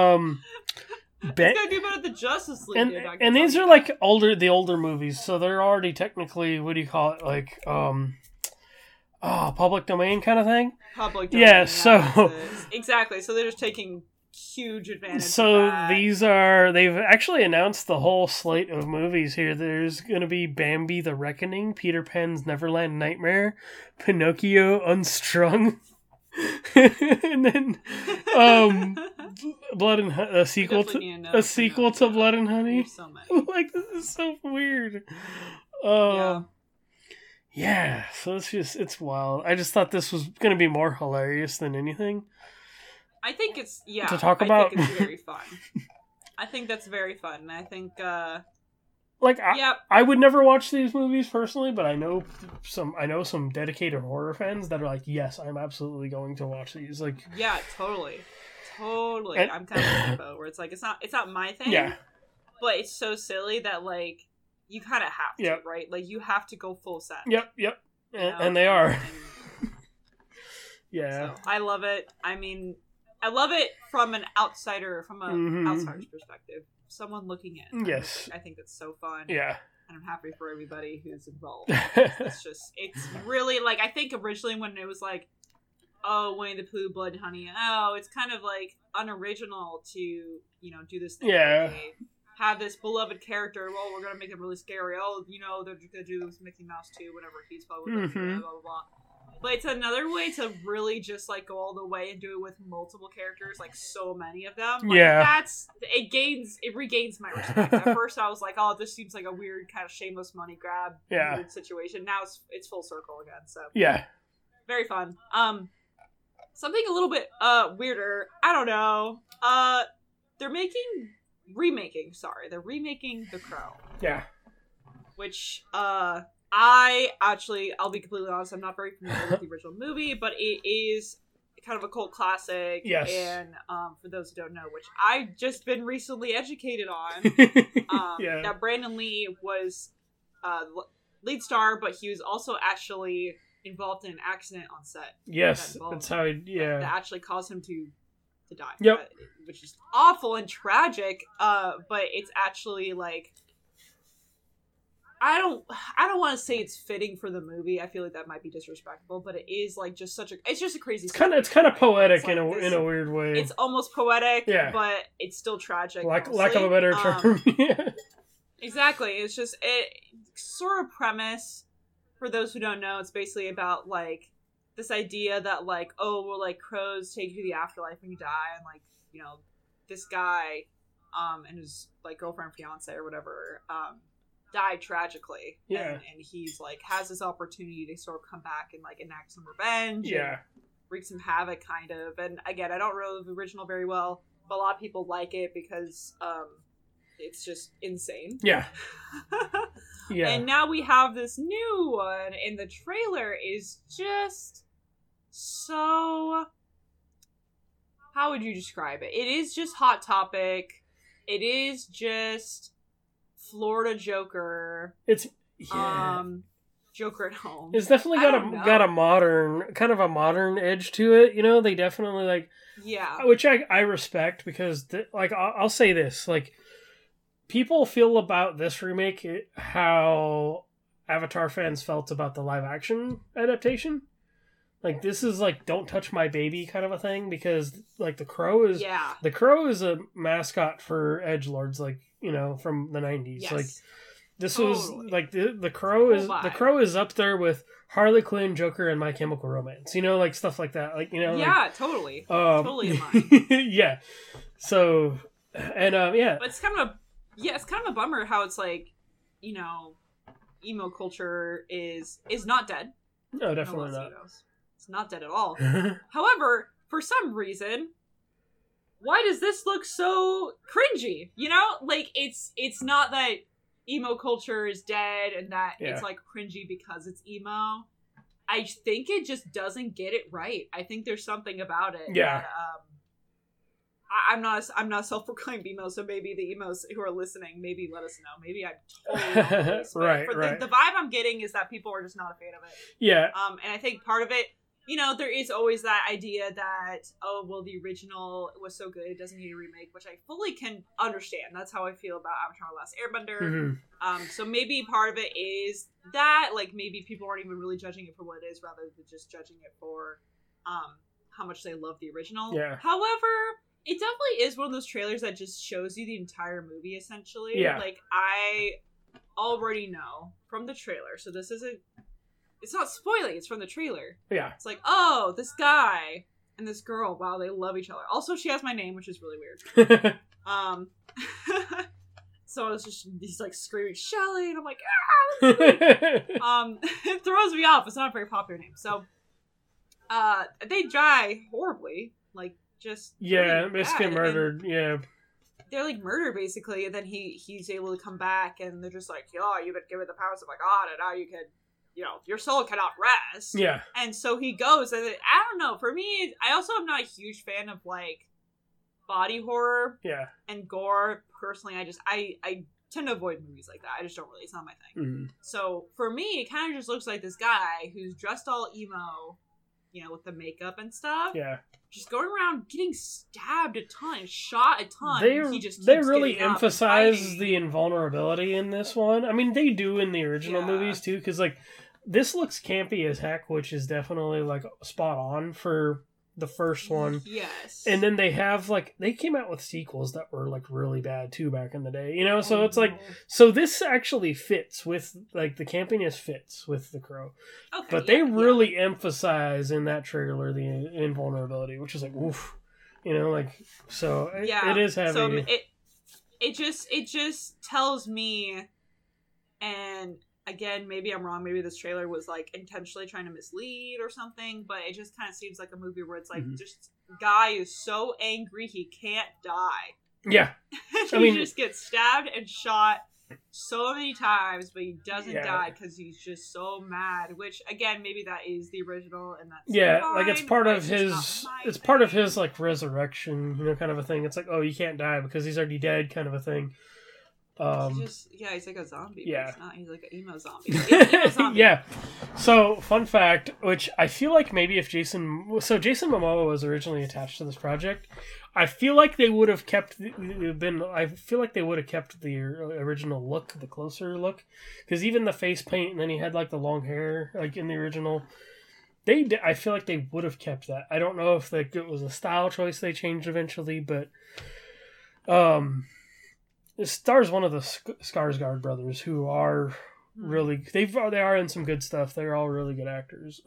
[SPEAKER 4] gonna do better than Justice League.
[SPEAKER 3] And these are like the older movies, so they're already technically, what do you call it, like public domain kind of thing.
[SPEAKER 4] Public domain.
[SPEAKER 3] Yeah, so
[SPEAKER 4] exactly. So they're just taking huge advantage.
[SPEAKER 3] So
[SPEAKER 4] of that.
[SPEAKER 3] they've actually announced the whole slate of movies here. There's going to be Bambi the Reckoning, Peter Pan's Neverland Nightmare, Pinocchio Unstrung, and then Blood and a sequel to Blood and Honey.
[SPEAKER 4] So many.
[SPEAKER 3] Like, this is so weird. Yeah, so it's wild. I just thought this was going to be more hilarious than anything.
[SPEAKER 4] I think it's
[SPEAKER 3] to talk about.
[SPEAKER 4] I think it's very fun. I think that's very fun. And I think
[SPEAKER 3] I would never watch these movies personally, but I know some dedicated horror fans that are like, yes, I'm absolutely going to watch these. Like,
[SPEAKER 4] yeah, totally. And, I'm kind of in the boat where it's like it's not my thing.
[SPEAKER 3] Yeah.
[SPEAKER 4] But it's so silly that like you kind of have to, right? Like you have to go full set.
[SPEAKER 3] Yep. And they are. Yeah.
[SPEAKER 4] So, I love it. I mean, I love it from an outsider's perspective. Someone looking in.
[SPEAKER 3] Yes.
[SPEAKER 4] I think that's so fun.
[SPEAKER 3] Yeah.
[SPEAKER 4] And I'm happy for everybody who's involved. It's really, like, I think originally when it was like, oh, Winnie the Pooh, Blood and Honey. Oh, it's kind of like unoriginal to, you know, do this thing.
[SPEAKER 3] Yeah.
[SPEAKER 4] Where they have this beloved character. Well, we're gonna make him really scary. Oh, you know, they're gonna do this Mickey Mouse too whenever he's public.
[SPEAKER 3] Mhm.
[SPEAKER 4] Blah blah blah. But it's another way to really just like go all the way and do it with multiple characters, like so many of them. Like,
[SPEAKER 3] Yeah.
[SPEAKER 4] it regains my respect. At first, I was like, oh, this seems like a weird kind of shameless money grab weird situation. Now it's full circle again. So
[SPEAKER 3] Yeah.
[SPEAKER 4] very fun. Something a little bit weirder. I don't know. They're remaking The Crow,
[SPEAKER 3] Yeah.
[SPEAKER 4] which I'll be completely honest, I'm not very familiar with the original movie, but it is kind of a cult classic.
[SPEAKER 3] Yes.
[SPEAKER 4] And for those who don't know, which I've just been recently educated on,
[SPEAKER 3] Yeah.
[SPEAKER 4] that Brandon Lee was lead star, but he was also actually involved in an accident on set.
[SPEAKER 3] Yes.
[SPEAKER 4] That
[SPEAKER 3] That's how he.
[SPEAKER 4] that
[SPEAKER 3] Yeah.
[SPEAKER 4] actually caused him to die.
[SPEAKER 3] Yep.
[SPEAKER 4] Which is awful and tragic. But it's actually like, I don't want to say it's fitting for the movie. I feel like that might be disrespectful, but it is like just it's just a crazy.
[SPEAKER 3] It's kind of poetic
[SPEAKER 4] like
[SPEAKER 3] in a weird way.
[SPEAKER 4] It's almost poetic,
[SPEAKER 3] Yeah.
[SPEAKER 4] but it's still tragic.
[SPEAKER 3] Lack
[SPEAKER 4] mostly.
[SPEAKER 3] of a better term. Yeah.
[SPEAKER 4] Exactly. It's just sort of premise. For those who don't know, it's basically about like this idea that like, oh, well, like crows take you to the afterlife when you die, and like, you know, this guy and his like girlfriend, fiance, or whatever died tragically.
[SPEAKER 3] Yeah.
[SPEAKER 4] And he's like has this opportunity to sort of come back and like enact some revenge.
[SPEAKER 3] Yeah.
[SPEAKER 4] And wreak some havoc, kind of. And again, I don't know the original very well, but a lot of people like it because it's just insane.
[SPEAKER 3] Yeah. Yeah.
[SPEAKER 4] And now we have this new one, and the trailer is just so... How would you describe it? It is just Hot Topic. It is just Florida Joker.
[SPEAKER 3] It's yeah.
[SPEAKER 4] Joker at home.
[SPEAKER 3] It's definitely got a modern edge to it. You know, they definitely like which I respect because like I'll say this, like people feel about this remake how Avatar fans felt about the live action adaptation. Like this is like don't touch my baby kind of a thing because like the Crow is a mascot for edgelords, like, you know, from the 90s.
[SPEAKER 4] Yes.
[SPEAKER 3] Like this was like the Crow is up there with Harley Quinn, Joker, and My Chemical Romance. You know, like stuff like that. Like, you know,
[SPEAKER 4] totally in line.
[SPEAKER 3] Yeah. So and
[SPEAKER 4] But it's kind of a bummer how it's like, you know, emo culture is not dead.
[SPEAKER 3] No, definitely not.
[SPEAKER 4] It's not dead at all. However, for some reason, why does this look so cringy? You know, like it's not that emo culture is dead and that it's like cringy because it's emo. I think it just doesn't get it right. I think there's something about it.
[SPEAKER 3] Yeah.
[SPEAKER 4] That, I'm not a self-proclaimed emo, so maybe the emos who are listening, maybe let us know. Maybe I totally don't know this, but the vibe I'm getting is that people are just not a fan of it.
[SPEAKER 3] Yeah.
[SPEAKER 4] And I think part of it, you know, there is always that idea that, oh, well, the original was so good, it doesn't need a remake, which I fully can understand. That's how I feel about Avatar: The Last Airbender.
[SPEAKER 3] Mm-hmm.
[SPEAKER 4] So maybe part of it is that, like, maybe people aren't even really judging it for what it is, rather than just judging it for how much they love the original.
[SPEAKER 3] Yeah.
[SPEAKER 4] However, it definitely is one of those trailers that just shows you the entire movie, essentially.
[SPEAKER 3] Yeah.
[SPEAKER 4] Like, I already know from the trailer, so this isn't... It's not spoiling, it's from the trailer.
[SPEAKER 3] Yeah.
[SPEAKER 4] It's like, oh, this guy and this girl, wow, they love each other. Also, she has my name, which is really weird. So I was just, he's like screaming, Shelly, and I'm like, ah! It throws me off. It's not a very popular name. So, they die horribly. Like, just...
[SPEAKER 3] Yeah, basically murdered, yeah.
[SPEAKER 4] They're like murdered, basically, and then he's able to come back, and they're just like, oh, you've been given the powers of my god, and now you can... You know, your soul cannot rest.
[SPEAKER 3] Yeah.
[SPEAKER 4] And so he goes, and I don't know, for me, I also am not a huge fan of, like, body horror.
[SPEAKER 3] Yeah. And
[SPEAKER 4] gore. Personally, I tend to avoid movies like that. I just don't really, it's not my thing.
[SPEAKER 3] Mm-hmm.
[SPEAKER 4] So, for me, it kind of just looks like this guy who's dressed all emo, you know, with the makeup and stuff.
[SPEAKER 3] Yeah.
[SPEAKER 4] Just going around getting stabbed a ton, shot a ton.
[SPEAKER 3] They really emphasize the invulnerability in this one. I mean, they do in the original movies, too, because, like, this looks campy as heck, which is definitely like spot on for the first one.
[SPEAKER 4] Yes.
[SPEAKER 3] And then they have like they came out with sequels that were like really bad too back in the day, you know. So it's like so this actually fits with like the campiness fits with The Crow, but they really emphasize in that trailer the invulnerability, which is like oof, you know, like so it is heavy.
[SPEAKER 4] So it just tells me, and again, maybe I'm wrong. Maybe this trailer was like intentionally trying to mislead or something, but it just kind of seems like a movie where it's like just guy is so angry he can't die.
[SPEAKER 3] Yeah,
[SPEAKER 4] he just gets stabbed and shot so many times, but he doesn't die because he's just so mad. Which again, maybe that is the original, and that's fine,
[SPEAKER 3] like it's part of his. It's part of his like resurrection, you know, kind of a thing. It's like oh, you can't die because he's already dead, kind of a thing.
[SPEAKER 4] He's like a zombie.
[SPEAKER 3] Yeah,
[SPEAKER 4] but he's like an emo zombie. Emo zombie.
[SPEAKER 3] Yeah. So, fun fact, which I feel like maybe if Jason Momoa was originally attached to this project, I feel like they would have kept the original look, the closer look, because even the face paint, and then he had like the long hair, like in the original. I feel like they would have kept that. I don't know if like it was a style choice they changed eventually, but it stars one of the Skarsgård brothers, who are really they are in some good stuff. They're all really good actors.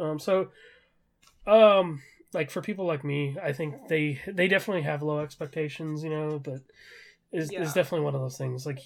[SPEAKER 3] Like for people like me, I think they definitely have low expectations, you know. But it's definitely one of those things. Like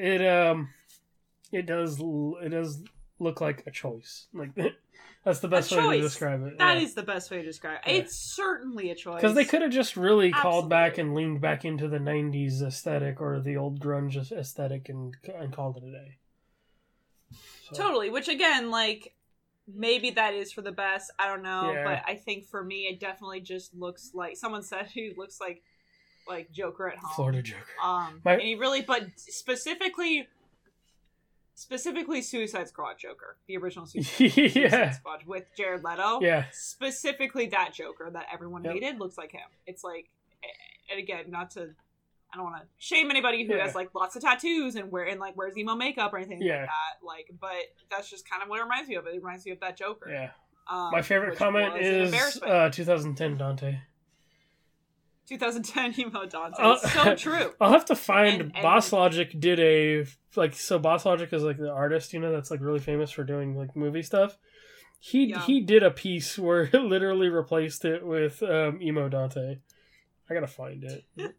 [SPEAKER 3] it does look like a choice. Like that's the best way to describe it.
[SPEAKER 4] That is the best way to describe it. Yeah. It's certainly a choice.
[SPEAKER 3] Because they could have just really called back and leaned back into the 90s aesthetic or the old grunge aesthetic and called it a day. So.
[SPEAKER 4] Totally. Which, again, like, maybe that is for the best. I don't know.
[SPEAKER 3] Yeah.
[SPEAKER 4] But I think for me, it definitely just looks like... Someone said he looks like Joker at home.
[SPEAKER 3] Florida Joker.
[SPEAKER 4] And he really... But specifically Suicide Squad Joker, the original Suicide Squad with Jared Leto.
[SPEAKER 3] Yeah.
[SPEAKER 4] Specifically that Joker that everyone hated looks like him. It's like, and again, I don't want to shame anybody who has like lots of tattoos and wears emo makeup or anything like that. Like, but that's just kind of what it reminds me of. It reminds me of that Joker.
[SPEAKER 3] Yeah. My favorite comment is 2010 Dante.
[SPEAKER 4] 2010 emo Dante. It's so true.
[SPEAKER 3] I'll have to find Boss Logic did Boss Logic is like the artist, you know, that's like really famous for doing like movie stuff. He did a piece where it literally replaced it with emo Dante. I gotta find it.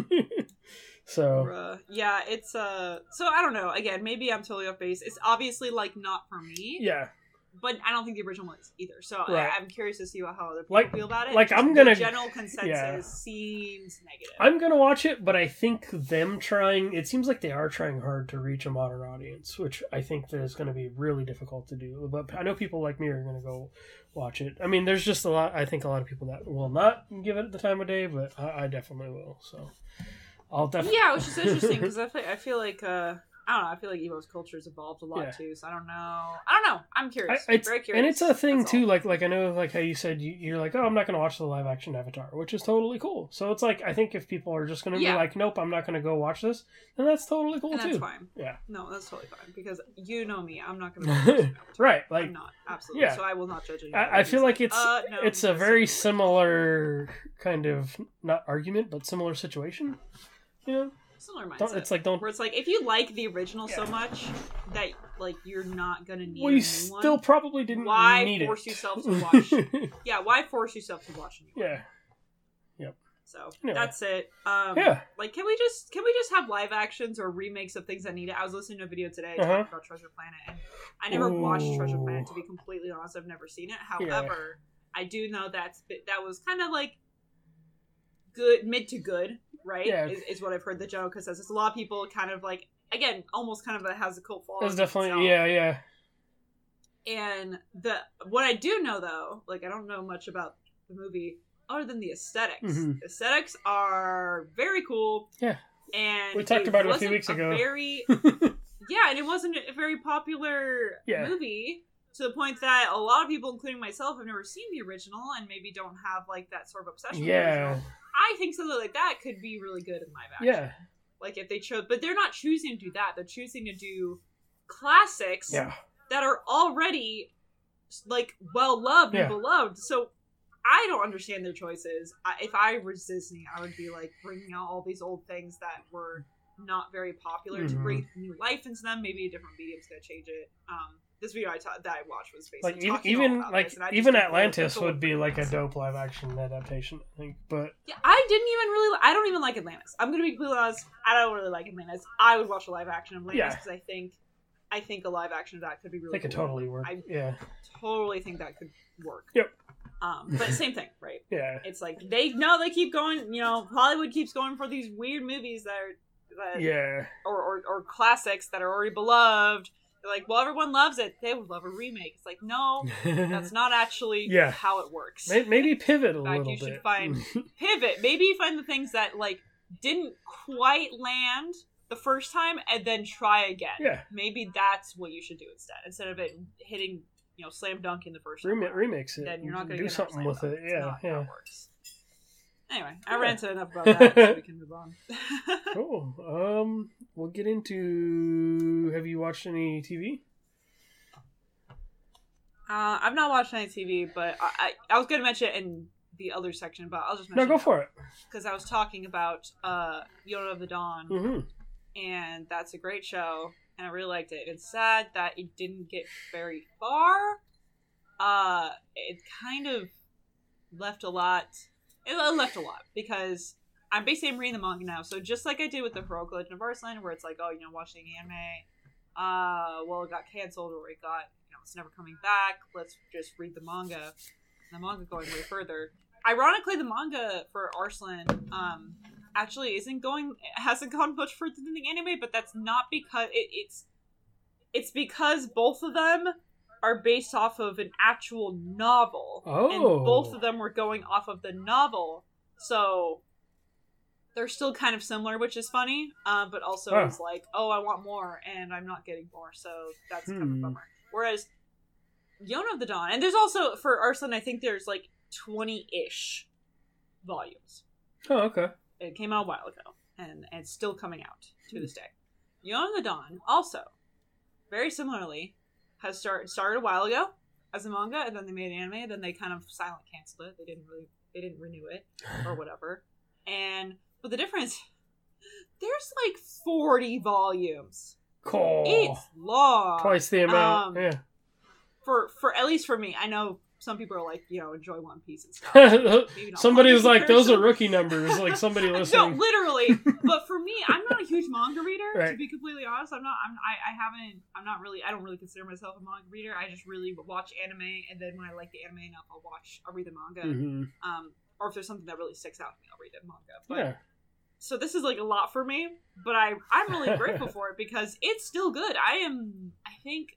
[SPEAKER 3] So
[SPEAKER 4] it's so I don't know. Again, maybe I'm totally off base. It's obviously like not for me.
[SPEAKER 3] Yeah.
[SPEAKER 4] But I don't think the original is either. So
[SPEAKER 3] right.
[SPEAKER 4] I'm curious to see how other people feel about it.
[SPEAKER 3] Like
[SPEAKER 4] the general consensus seems negative.
[SPEAKER 3] I'm gonna watch it, but I think it seems like they are trying hard to reach a modern audience, which I think that is going to be really difficult to do. But I know people like me are going to go watch it. I mean, there's just I think a lot of people that will not give it the time of day, but I definitely will. So I'll definitely... Yeah,
[SPEAKER 4] which is interesting, because I feel like... I don't know. I feel like emo's culture has evolved a lot too, so I don't know. I'm curious. Very curious.
[SPEAKER 3] And it's a thing too. Like I know, like how you said you're like, oh, I'm not going to watch the live action Avatar, which is totally cool. So it's like I think if people are just going to be like, nope, I'm not going to go watch this, then that's totally cool too.
[SPEAKER 4] That's fine.
[SPEAKER 3] Yeah.
[SPEAKER 4] No, that's totally fine, because you know me, I'm not going to watch Avatar.
[SPEAKER 3] Right. Like
[SPEAKER 4] I'm not absolutely.
[SPEAKER 3] Yeah.
[SPEAKER 4] So I will not judge you.
[SPEAKER 3] I feel like it's a very similar kind of not argument, but similar situation. You know.
[SPEAKER 4] Similar mindset. Where it's like if you like the original so much that like you're not gonna need.
[SPEAKER 3] Well, you still probably didn't need it.
[SPEAKER 4] Why force yourself to watch? Why force yourself to watch a new one?
[SPEAKER 3] Yeah. Yep.
[SPEAKER 4] So that's it. Like, can we just have live actions or remakes of things that need it? I was listening to a video today talking about Treasure Planet, and I never watched Treasure Planet, to be completely honest. I've never seen it. However, I do know that was kind of like good, mid to good. Right, is what I've heard the joke, because there's a lot of people kind of like, again, almost kind of has a cult following.
[SPEAKER 3] It's definitely yeah.
[SPEAKER 4] And what I do know though, like I don't know much about the movie other than the aesthetics.
[SPEAKER 3] Mm-hmm.
[SPEAKER 4] The aesthetics are very cool.
[SPEAKER 3] Yeah,
[SPEAKER 4] and
[SPEAKER 3] we talked about it a few weeks ago.
[SPEAKER 4] And it wasn't a very popular movie. To the point that a lot of people, including myself, have never seen the original and maybe don't have like that sort of obsession with the original. I think something like that could be really good in live action.
[SPEAKER 3] Yeah.
[SPEAKER 4] Like if they chose, but they're not choosing to do that. They're choosing to do classics that are already like well loved
[SPEAKER 3] Yeah.
[SPEAKER 4] and beloved. So I don't understand their choices. If I was Disney, I would be like bringing out all these old things that were not very popular to breathe new life into them. Maybe a different medium's gonna change it. This video that I watched was basically
[SPEAKER 3] like
[SPEAKER 4] talking all
[SPEAKER 3] even
[SPEAKER 4] about
[SPEAKER 3] like
[SPEAKER 4] this, and I just
[SPEAKER 3] even
[SPEAKER 4] think
[SPEAKER 3] Atlantis
[SPEAKER 4] the
[SPEAKER 3] would be like a dope live action adaptation, I think. But
[SPEAKER 4] yeah, I didn't even really. I don't even like Atlantis. I'm gonna be completely honest. I don't really like Atlantis. I would watch a live action of Atlantis
[SPEAKER 3] Yeah.
[SPEAKER 4] because I think a live action of that could be really.
[SPEAKER 3] they could
[SPEAKER 4] cool.
[SPEAKER 3] totally work.
[SPEAKER 4] I
[SPEAKER 3] Yeah.
[SPEAKER 4] totally think that could work.
[SPEAKER 3] Yep.
[SPEAKER 4] But same thing, right?
[SPEAKER 3] Yeah.
[SPEAKER 4] It's like they keep going. You know, Hollywood keeps going for these weird movies that
[SPEAKER 3] Yeah.
[SPEAKER 4] or classics that are already beloved. They're like, well, everyone loves it. They would love a remake. It's like, no, that's not actually
[SPEAKER 3] Yeah.
[SPEAKER 4] how it works.
[SPEAKER 3] Maybe pivot a
[SPEAKER 4] In fact,
[SPEAKER 3] little
[SPEAKER 4] you
[SPEAKER 3] bit.
[SPEAKER 4] should find pivot. Maybe find the things that like didn't quite land the first time, and then try again.
[SPEAKER 3] Yeah.
[SPEAKER 4] Maybe that's what you should do instead of it hitting slam dunk in the first time.
[SPEAKER 3] Remix it.
[SPEAKER 4] Then you're not going to
[SPEAKER 3] do
[SPEAKER 4] get
[SPEAKER 3] something with it.
[SPEAKER 4] It's
[SPEAKER 3] Yeah.
[SPEAKER 4] not how
[SPEAKER 3] Yeah.
[SPEAKER 4] it works. Anyway,
[SPEAKER 3] Yeah.
[SPEAKER 4] I ranted enough about that, so we can move on.
[SPEAKER 3] Cool. We'll get into. Have you watched any TV?
[SPEAKER 4] I've not watched any TV, but I was going to mention it in the other section, but I'll just
[SPEAKER 3] No,
[SPEAKER 4] mention
[SPEAKER 3] go for it.
[SPEAKER 4] because I was talking about Yona of the Dawn,
[SPEAKER 3] Mm-hmm.
[SPEAKER 4] and that's a great show, and I really liked it. It's sad that it didn't get very far. It kind of left a lot. It left a lot because I'm reading the manga now. So just like I did with the Heroic Legend of Arslan, where it's like, oh, watching the anime, well, it got canceled or it got, it's never coming back. Let's just read the manga. And the manga going way further. Ironically, the manga for Arslan, actually hasn't gone much further than the anime, but that's not because it's because both of them are based off of an actual novel.
[SPEAKER 3] Oh.
[SPEAKER 4] And both of them were going off of the novel. So they're still kind of similar, which is funny. But also it's like, oh, I want more, and I'm not getting more. So that's kind of a bummer. Whereas Yona of the Dawn, and there's also, for Arslan, I think there's like 20-ish volumes.
[SPEAKER 3] Oh, okay.
[SPEAKER 4] It came out a while ago, and it's still coming out to this day. Yona of the Dawn, also, very similarly, has started a while ago as a manga, and then they made an anime, and then they kind of silent canceled it. They didn't renew it, or whatever. But the difference, there's like 40 volumes.
[SPEAKER 3] Cool.
[SPEAKER 4] It's long.
[SPEAKER 3] Twice the amount. Yeah.
[SPEAKER 4] For at least for me, I know some people are like, enjoy One Piece and stuff. Maybe not
[SPEAKER 3] Somebody was
[SPEAKER 4] One Piece
[SPEAKER 3] like, those are
[SPEAKER 4] comparison.
[SPEAKER 3] rookie numbers. Like somebody
[SPEAKER 4] No,
[SPEAKER 3] listening.
[SPEAKER 4] literally. But for me, I'm not a huge manga reader.
[SPEAKER 3] Right.
[SPEAKER 4] To be completely honest, I don't really consider myself a manga reader. I just really watch anime, and then when I like the anime enough, I'll read the manga.
[SPEAKER 3] Mm-hmm.
[SPEAKER 4] Or if there's something that really sticks out to me, I'll read the manga. But,
[SPEAKER 3] Yeah.
[SPEAKER 4] So this is like a lot for me, but I'm really grateful for it because it's still good. I think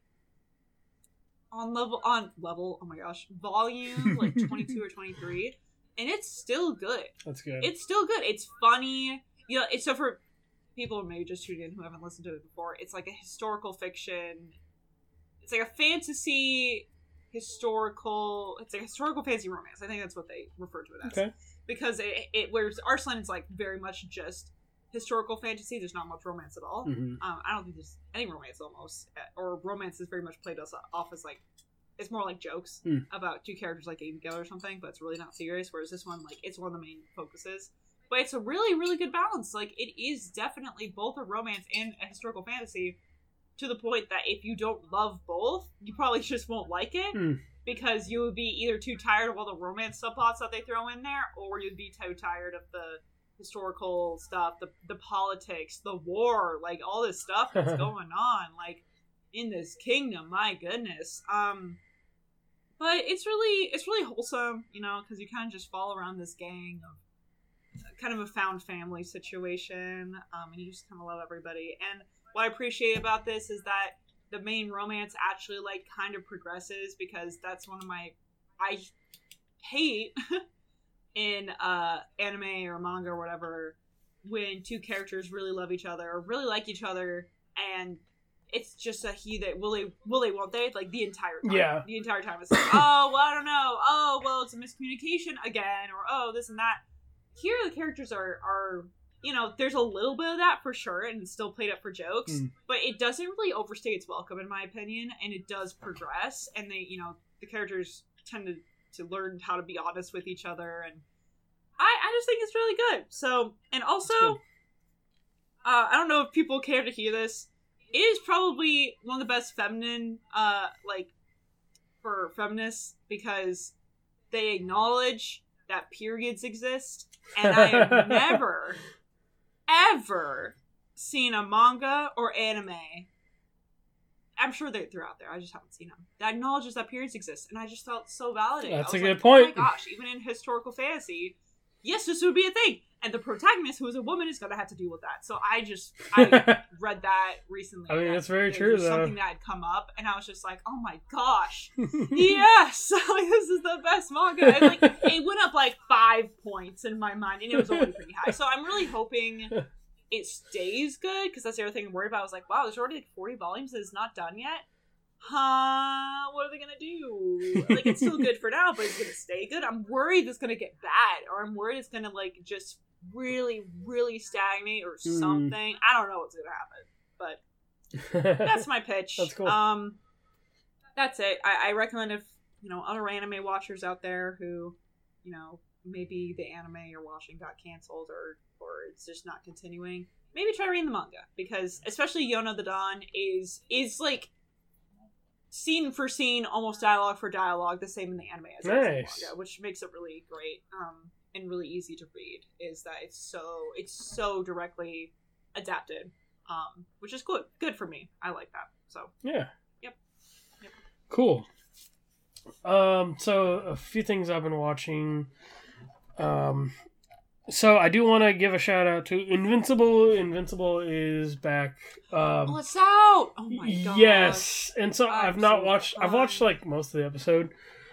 [SPEAKER 4] volume like 22 or 23, and it's still good.
[SPEAKER 3] That's good.
[SPEAKER 4] It's still good. It's funny. It's so for people who maybe just tuned in who haven't listened to it before, it's like a historical fiction. It's like a fantasy historical. It's like a historical fantasy romance. I think that's what they refer to it as.
[SPEAKER 3] Okay.
[SPEAKER 4] Because whereas Arslan is like very much just historical fantasy. There's not much romance at all.
[SPEAKER 3] Mm-hmm.
[SPEAKER 4] I don't think there's any romance almost, or romance is very much played off as like, it's more like jokes about two characters like getting together or something, but it's really not serious. Whereas this one, like, it's one of the main focuses. But it's a really, really good balance. Like, it is definitely both a romance and a historical fantasy, to the point that if you don't love both, you probably just won't like it. Because you would be either too tired of all the romance subplots that they throw in there, or you'd be too tired of the historical stuff, the politics, the war, like all this stuff that's going on, like in this kingdom. My goodness. But it's really wholesome, because you kind of just follow around this gang of kind of a found family situation, and you just kind of love everybody. And what I appreciate about this is that the main romance actually like kind of progresses, because that's one of I hate in anime or manga or whatever when two characters really love each other or really like each other, and it's just a will they won't they, like the entire time.
[SPEAKER 3] Yeah.
[SPEAKER 4] The entire time it's like, oh well, I don't know, oh well, it's a miscommunication again, or oh this and that. Here the characters are there's a little bit of that for sure, and it's still played up for jokes, but it doesn't really overstay its welcome in my opinion, and it does progress, and they the characters tend to learn how to be honest with each other, and I just think it's really good. So, and also, I don't know if people care to hear this. It is probably one of the best feminine, for feminists, because they acknowledge that periods exist, and I have never, ever seen a manga or anime, I'm sure they're out there, I just haven't seen them, that acknowledges that periods exist, and I just felt so validated.
[SPEAKER 3] That's a good point.
[SPEAKER 4] Oh my gosh, even in historical fantasy, yes, this would be a thing, and the protagonist, who is a woman, is gonna have to deal with that. So I read that recently.
[SPEAKER 3] I mean, that's very true, though.
[SPEAKER 4] Something that had come up, and I was just like, oh my gosh, yes, like, this is the best manga. And like, it went up like 5 points in my mind, and it was already pretty high. So I'm really hoping it stays good, because that's the other thing I'm worried about. I was like, wow, there's already like 40 volumes and it's not done yet. What are they gonna do? Like, it's still good for now, but it's gonna stay good. I'm worried it's gonna get bad, or I'm worried it's gonna like just really, really stagnate or something. I don't know what's gonna happen, but that's my pitch.
[SPEAKER 3] That's cool.
[SPEAKER 4] That's it. I recommend, if other anime watchers out there who, maybe the anime you're watching got canceled or it's just not continuing, maybe try reading the manga, because especially Yona the Dawn is like scene for scene, almost dialogue for dialogue, the same in the anime as in the manga, which makes it really great and really easy to read. Is that it's so directly adapted, which is good for me. I like that. So
[SPEAKER 3] yeah,
[SPEAKER 4] yep.
[SPEAKER 3] Cool. So a few things I've been watching. So I do want to give a shout out to Invincible. Invincible is back.
[SPEAKER 4] It's out! Oh my god.
[SPEAKER 3] Yes. And so I've watched like most of the episode.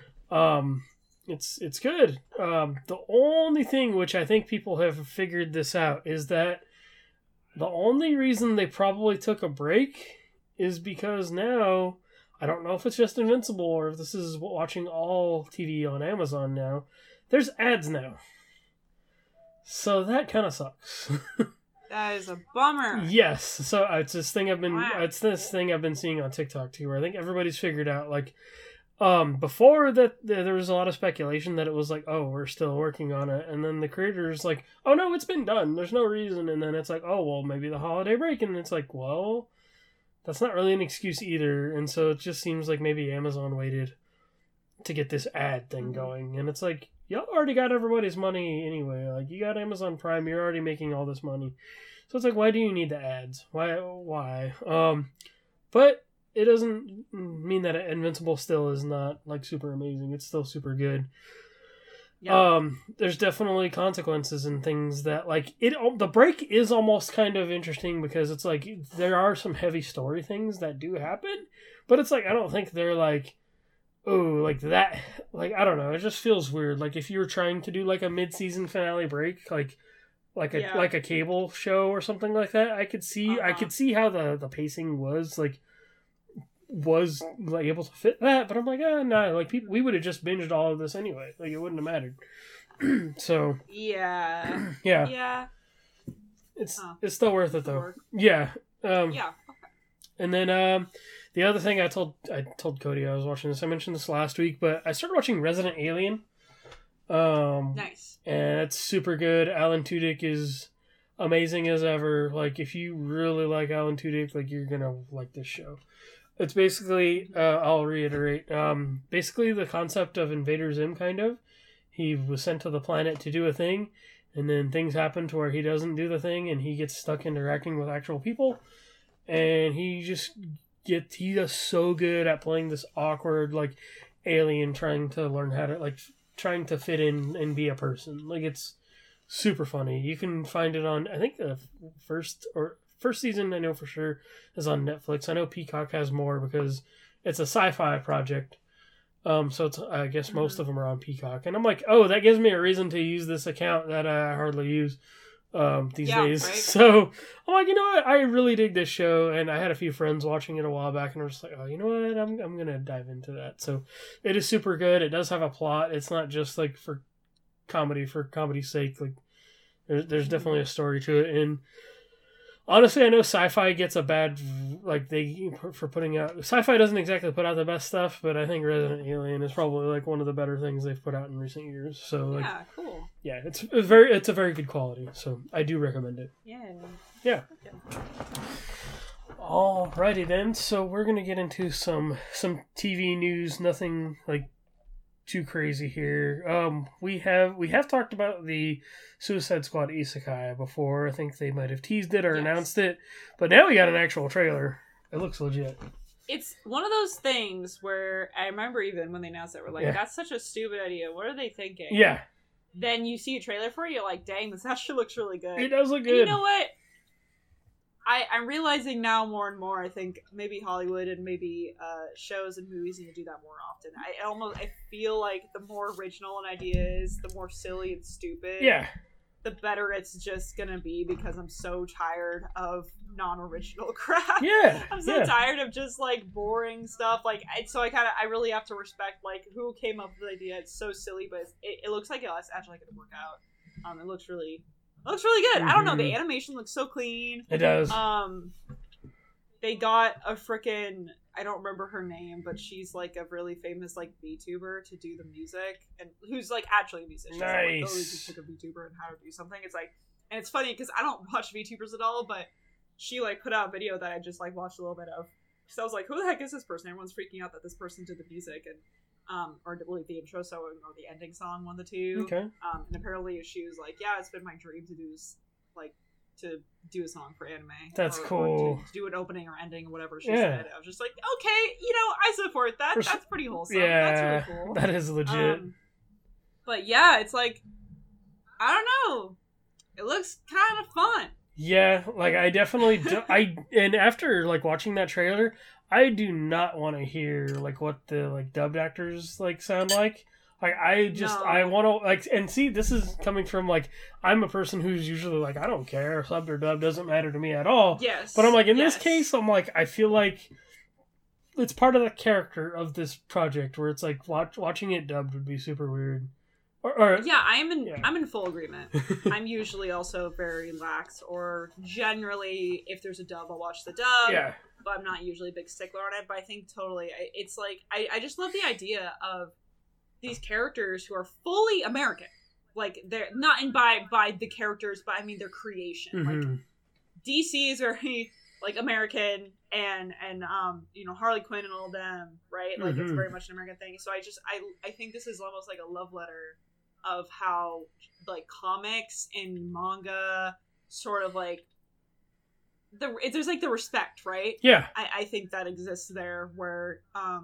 [SPEAKER 3] It's good. The only thing which I think people have figured this out is that the only reason they probably took a break is because now, I don't know if it's just Invincible or if this is watching all TV on Amazon now, there's ads now. So that kind of sucks.
[SPEAKER 4] That is a bummer.
[SPEAKER 3] Yes. So it's this thing I've been seeing on TikTok too, where I think everybody's figured out, like, before that there was a lot of speculation that it was like, oh, we're still working on it, and then the creator's like, oh no, it's been done, there's no reason, and then it's like, oh well, maybe the holiday break, and it's like, well, that's not really an excuse either. And so it just seems like maybe Amazon waited to get this ad thing going, and it's like, y'all already got everybody's money anyway. Like, you got Amazon Prime, you're already making all this money, so it's like, why do you need the ads? Why? But it doesn't mean that Invincible still is not like super amazing. It's still super good. Yeah. There's definitely consequences and things that, like, the break is almost kind of interesting, because it's like there are some heavy story things that do happen, but it's like, I don't think they're like, oh, like that, like, I don't know, it just feels weird. Like, if you were trying to do like a mid-season finale break, like a cable show or something like that, I could see how the pacing was like able to fit that, but I'm like, no, like, we would have just binged all of this anyway, like, it wouldn't have mattered. So yeah, it's still worth it though. Yeah. Okay. And then the other thing I told Cody I was watching this, I mentioned this last week, but I started watching Resident Alien.
[SPEAKER 4] Nice.
[SPEAKER 3] And it's super good. Alan Tudyk is amazing as ever. Like, if you really like Alan Tudyk, like, you're gonna like this show. It's basically, I'll reiterate, basically the concept of Invader Zim, kind of. He was sent to the planet to do a thing, and then things happen to where he doesn't do the thing, and he gets stuck interacting with actual people, and he does so good at playing this awkward, like, alien trying to learn how to, like, trying to fit in and be a person. Like, it's super funny. You can find it on, I think the first season, I know for sure, is on Netflix. I know Peacock has more because it's a sci-fi project. So it's, I guess most of them are on Peacock. And I'm like, oh, that gives me a reason to use this account that I hardly use these days. Right? So I'm like, you know what? I really dig this show, and I had a few friends watching it a while back, and I was just like, oh, you know what? I'm gonna dive into that. So it is super good. It does have a plot. It's not just like for comedy's sake. Like, there's definitely a story to it, and Honestly, I know Sci-Fi gets a bad, like, for putting out... Sci-Fi doesn't exactly put out the best stuff, but I think Resident Alien is probably, like, one of the better things they've put out in recent years. So, like,
[SPEAKER 4] Yeah, cool.
[SPEAKER 3] Yeah, it's a very good quality, so I do recommend it. Yeah.
[SPEAKER 4] Okay.
[SPEAKER 3] Alrighty then, so we're gonna get into some TV news, nothing, like, too crazy here. We have talked about the Suicide Squad Isekai before. I think they might have teased it or announced it, but now we got an actual trailer. It looks legit.
[SPEAKER 4] It's one of those things where I remember even when they announced it, we're like, that's such a stupid idea. What are they thinking?
[SPEAKER 3] Yeah.
[SPEAKER 4] Then you see a trailer for it, you're like, dang, this actually looks really good.
[SPEAKER 3] It does look good.
[SPEAKER 4] And you know what? I'm realizing now more and more, I think maybe Hollywood and maybe shows and movies need to do that more often. I feel like the more original an idea is, the more silly and stupid, the better it's just gonna be, because I'm so tired of non-original crap.
[SPEAKER 3] Yeah.
[SPEAKER 4] I'm so tired of just, like, boring stuff. Like, so I really have to respect, like, who came up with the idea. It's so silly, but it looks like it's actually gonna work out. It looks really good. I don't know. The animation looks so clean.
[SPEAKER 3] It does.
[SPEAKER 4] They got a frickin', I don't remember her name, but she's like a really famous like VTuber to do the music, and who's like actually a musician.
[SPEAKER 3] Nice.
[SPEAKER 4] So, like, just took a VTuber and how to do something. It's like, and it's funny because I don't watch VTubers at all, but she like put out a video that I just like watched a little bit of. So I was like, who the heck is this person? Everyone's freaking out that this person did the music, and or like the intro song or the ending song, one of the two.
[SPEAKER 3] Okay.
[SPEAKER 4] And apparently she was like, yeah, it's been my dream to do to do a song for anime.
[SPEAKER 3] That's
[SPEAKER 4] or
[SPEAKER 3] cool.
[SPEAKER 4] to do an opening or ending or whatever she said. I was just like, okay, I support that. That's pretty wholesome.
[SPEAKER 3] Yeah,
[SPEAKER 4] that's really cool.
[SPEAKER 3] That is legit.
[SPEAKER 4] But yeah, it's like, I don't know. It looks kind of fun.
[SPEAKER 3] Yeah, like I definitely do. And after like watching that trailer, I do not want to hear like what the like dubbed actors like sound like. Like I want to like, and see, this is coming from like, I'm a person who's usually like, I don't care, subbed or dubbed doesn't matter to me at all.
[SPEAKER 4] Yes.
[SPEAKER 3] But I'm like, in this case, I'm like, I feel like it's part of the character of this project where it's like watching it dubbed would be super weird.
[SPEAKER 4] Yeah, I'm in full agreement. I'm usually also very lax, or generally, if there's a dub, I'll watch the dub.
[SPEAKER 3] Yeah.
[SPEAKER 4] But I'm not usually a big stickler on it. But I think totally, it's like, I just love the idea of these characters who are fully American. Like, they're not in by the characters, but I mean their creation.
[SPEAKER 3] Mm-hmm.
[SPEAKER 4] Like, DC is very like American, and Harley Quinn and all of them, right? Like, it's very much an American thing. So I think this is almost like a love letter of how like comics and manga sort of like there's like the respect, right?
[SPEAKER 3] Yeah.
[SPEAKER 4] I think that exists there, where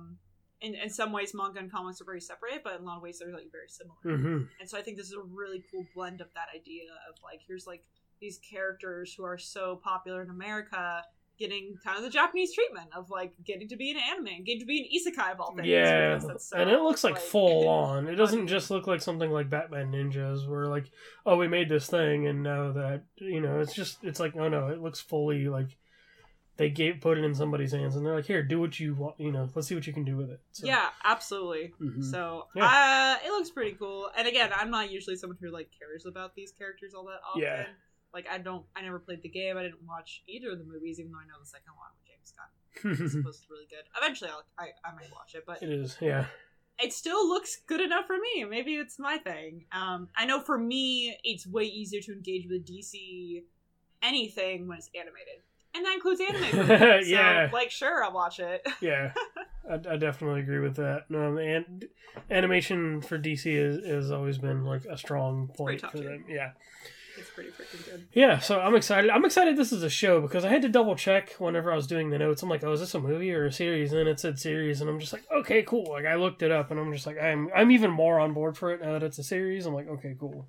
[SPEAKER 4] in some ways manga and comics are very separated, but in a lot of ways they're like very similar.
[SPEAKER 3] Mm-hmm.
[SPEAKER 4] And so I think this is a really cool blend of that idea of like, here's like these characters who are so popular in America getting kind of the Japanese treatment of like getting to be an anime and getting to be an isekai of all things.
[SPEAKER 3] Yeah,
[SPEAKER 4] so,
[SPEAKER 3] and it looks like full on. It doesn't just look like something like Batman Ninjas where like, oh, we made this thing and now that, it's like, oh no, it looks fully like they put it in somebody's hands and they're like, here, do what you want, let's see what you can do with it. So.
[SPEAKER 4] Yeah, absolutely.
[SPEAKER 3] Mm-hmm.
[SPEAKER 4] So
[SPEAKER 3] yeah.
[SPEAKER 4] It looks pretty cool. And again, I'm not usually someone who like cares about these characters all that often.
[SPEAKER 3] Yeah.
[SPEAKER 4] Like, I never played the game. I didn't watch either of the movies, even though I know the second one with James Gunn is supposed to be really good. Eventually, I might watch it, but
[SPEAKER 3] it is, yeah.
[SPEAKER 4] It still looks good enough for me. Maybe it's my thing. I know for me, it's way easier to engage with DC anything when it's animated, and that includes anime. So,
[SPEAKER 3] yeah,
[SPEAKER 4] like, sure, I'll watch it.
[SPEAKER 3] Yeah, I definitely agree with that. And animation for DC has always been like a strong point for them. Yeah.
[SPEAKER 4] It's pretty freaking good.
[SPEAKER 3] Yeah, so I'm excited. I'm excited this is a show because I had to double check whenever I was doing the notes. I'm like, oh, is this a movie or a series? And then it said series, and I'm just like, okay, cool. Like, I looked it up, and I'm just like, I'm even more on board for it now that it's a series. I'm like, okay, cool.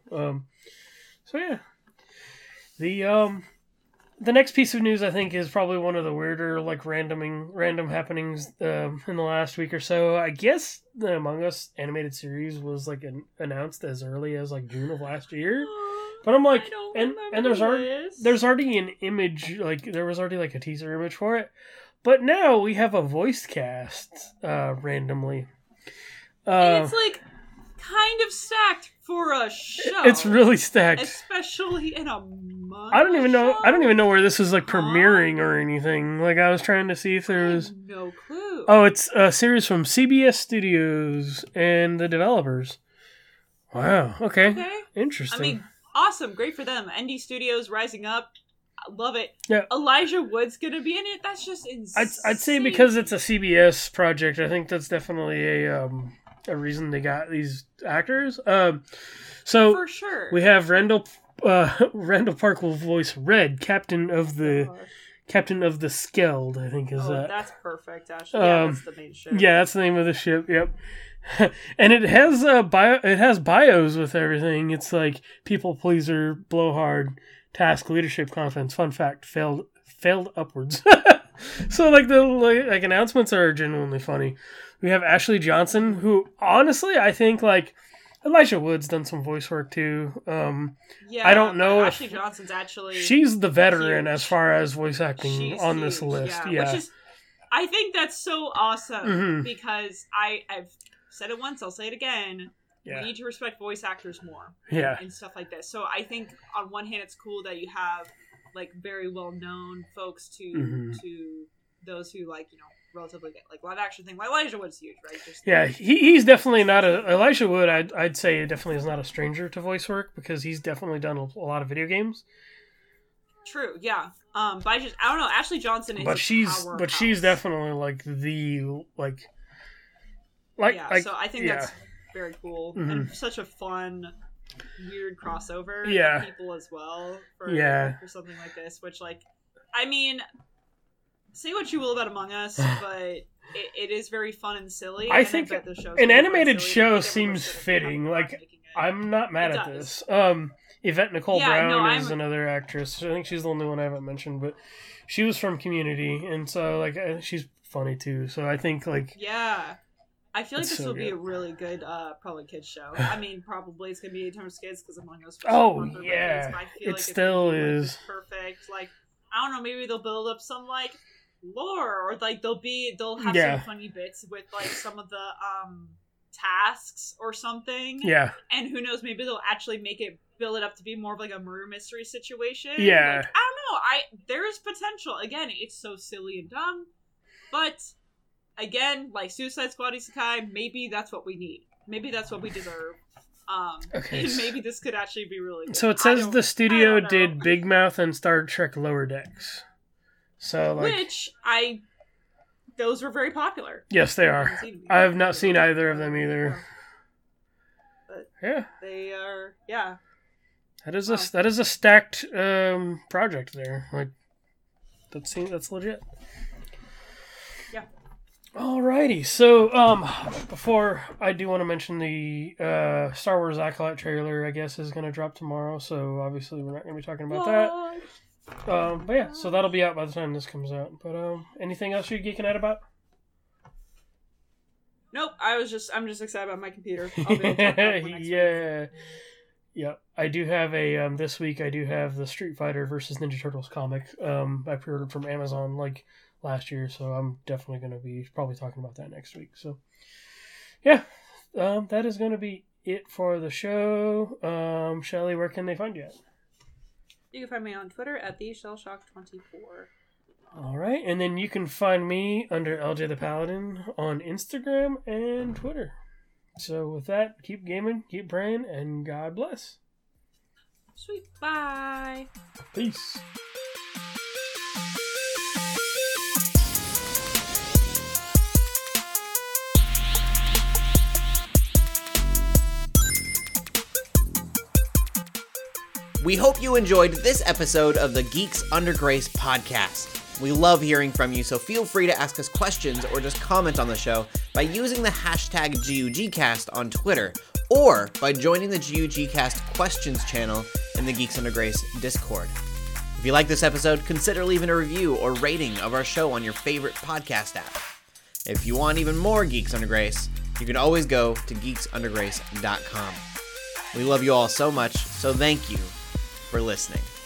[SPEAKER 3] So yeah, the next piece of news I think is probably one of the weirder like random happenings in the last week or so. I guess the Among Us animated series was like announced as early as like June of last year. But I'm like, and there's already an image, like there was already like a teaser image for it, but now we have a voice cast randomly.
[SPEAKER 4] And it's like kind of stacked for a show.
[SPEAKER 3] It's really stacked.
[SPEAKER 4] Especially in a month.
[SPEAKER 3] I don't even know where this is like premiering or anything. Like I was trying to see if there was.
[SPEAKER 4] No clue.
[SPEAKER 3] Oh, it's a series from CBS Studios and the developers. Wow. Okay. Interesting.
[SPEAKER 4] I mean, awesome. Great for them. ND Studios rising up. I love it.
[SPEAKER 3] Yeah.
[SPEAKER 4] Elijah Wood's gonna be in it. That's just insane.
[SPEAKER 3] I'd say because it's a CBS project, I think that's definitely a reason they got these actors. So
[SPEAKER 4] for sure.
[SPEAKER 3] We have Randall Park will voice Red, captain of the Skeld, I think is that.
[SPEAKER 4] That's perfect, actually. Yeah, that's the main ship.
[SPEAKER 3] Yeah, that's the name of the ship. Yep. And it has bios with everything. It's like people pleaser, blowhard, task, leadership, confidence. Fun fact: failed upwards. So like the announcements are genuinely funny. We have Ashley Johnson, who honestly I think like Elijah Wood's done some voice work too.
[SPEAKER 4] Yeah,
[SPEAKER 3] I don't know if
[SPEAKER 4] Ashley Johnson's actually
[SPEAKER 3] she's the veteran
[SPEAKER 4] huge.
[SPEAKER 3] As far as voice acting
[SPEAKER 4] She's
[SPEAKER 3] on
[SPEAKER 4] huge,
[SPEAKER 3] this list.
[SPEAKER 4] yeah.
[SPEAKER 3] Yeah.
[SPEAKER 4] Which is, I think that's so awesome
[SPEAKER 3] Mhm.
[SPEAKER 4] because I've said it once, I'll say it again.
[SPEAKER 3] Yeah.
[SPEAKER 4] We need to respect voice actors more.
[SPEAKER 3] Yeah.
[SPEAKER 4] And stuff like this. So I think on one hand it's cool that you have like very well known folks to those who like, you know, relatively get like live action thing. Like Elijah Wood's huge, right?
[SPEAKER 3] Yeah, he's definitely not Elijah Wood. I'd say definitely is not a stranger to voice work because he's definitely done a lot of video games.
[SPEAKER 4] True, yeah. But I don't know. Ashley Johnson is
[SPEAKER 3] but she's definitely like the
[SPEAKER 4] yeah. So I think that's very cool and such a fun, weird crossover.
[SPEAKER 3] Yeah,
[SPEAKER 4] for people as well for something like this. Which like, I mean, say what you will about Among Us, but it is very fun and silly.
[SPEAKER 3] I think
[SPEAKER 4] the show's
[SPEAKER 3] an animated
[SPEAKER 4] silly,
[SPEAKER 3] show
[SPEAKER 4] like,
[SPEAKER 3] seems fitting. Like I'm not mad at
[SPEAKER 4] does.
[SPEAKER 3] this. Yvette Nicole Brown is
[SPEAKER 4] I'm
[SPEAKER 3] another actress. I think she's the only one I haven't mentioned, but she was from Community, and so like she's funny too. So I think like
[SPEAKER 4] I feel like this will be
[SPEAKER 3] good.
[SPEAKER 4] a really good probably kids show. I mean, probably it's gonna be in terms of kids because Among Us.
[SPEAKER 3] Oh
[SPEAKER 4] I feel
[SPEAKER 3] it
[SPEAKER 4] like
[SPEAKER 3] still
[SPEAKER 4] it's
[SPEAKER 3] is
[SPEAKER 4] like, perfect. Like I don't know, maybe they'll build up some like lore or like they'll have some funny bits with like some of the tasks or something.
[SPEAKER 3] Yeah.
[SPEAKER 4] And who knows, maybe they'll actually build it up to be more of like a murder mystery situation.
[SPEAKER 3] Yeah.
[SPEAKER 4] Like, I don't know. There is potential. Again, it's so silly and dumb. But again, like Suicide Squad Isekai, maybe that's what we need. Maybe that's what we deserve.
[SPEAKER 3] Okay.
[SPEAKER 4] And maybe this could actually be really good.
[SPEAKER 3] So it says the studio did Big Mouth and Star Trek Lower Decks. So like
[SPEAKER 4] those were very popular.
[SPEAKER 3] Yes, they are. I have not seen either of them either.
[SPEAKER 4] But
[SPEAKER 3] yeah.
[SPEAKER 4] They are
[SPEAKER 3] That is a stacked project there. Like that's legit.
[SPEAKER 4] Yeah.
[SPEAKER 3] Alrighty, so before I do want to mention the Star Wars Acolyte trailer, I guess is going to drop tomorrow. So obviously we're not going to be talking about that. But yeah, so that'll be out by the time this comes out. But anything else you're geeking out about?
[SPEAKER 4] Nope. I'm just excited about my computer. I'll be able to talk about it next week.
[SPEAKER 3] Yeah. I do have a this week. I do have the Street Fighter versus Ninja Turtles comic. I pre-ordered from Amazon like last year, so I'm definitely going to be probably talking about that next week. So yeah, that is going to be it for the show. Shelly, where can they find you at?
[SPEAKER 4] You can find me on Twitter at TheShellshock24.
[SPEAKER 3] All right, and then you can find me under LJ the Paladin on Instagram and Twitter. So with that, keep gaming, keep praying, and God bless.
[SPEAKER 4] Sweet. Bye.
[SPEAKER 3] Peace.
[SPEAKER 1] We hope you enjoyed this episode of the Geeks Under Grace podcast. We love hearing from you, so feel free to ask us questions or just comment on the show by using the hashtag GUGcast on Twitter or by joining the GUGcast questions channel in the Geeks Under Grace Discord. If you like this episode, consider leaving a review or rating of our show on your favorite podcast app. If you want even more Geeks Under Grace, you can always go to geeksundergrace.com. We love you all so much, so thank you for listening.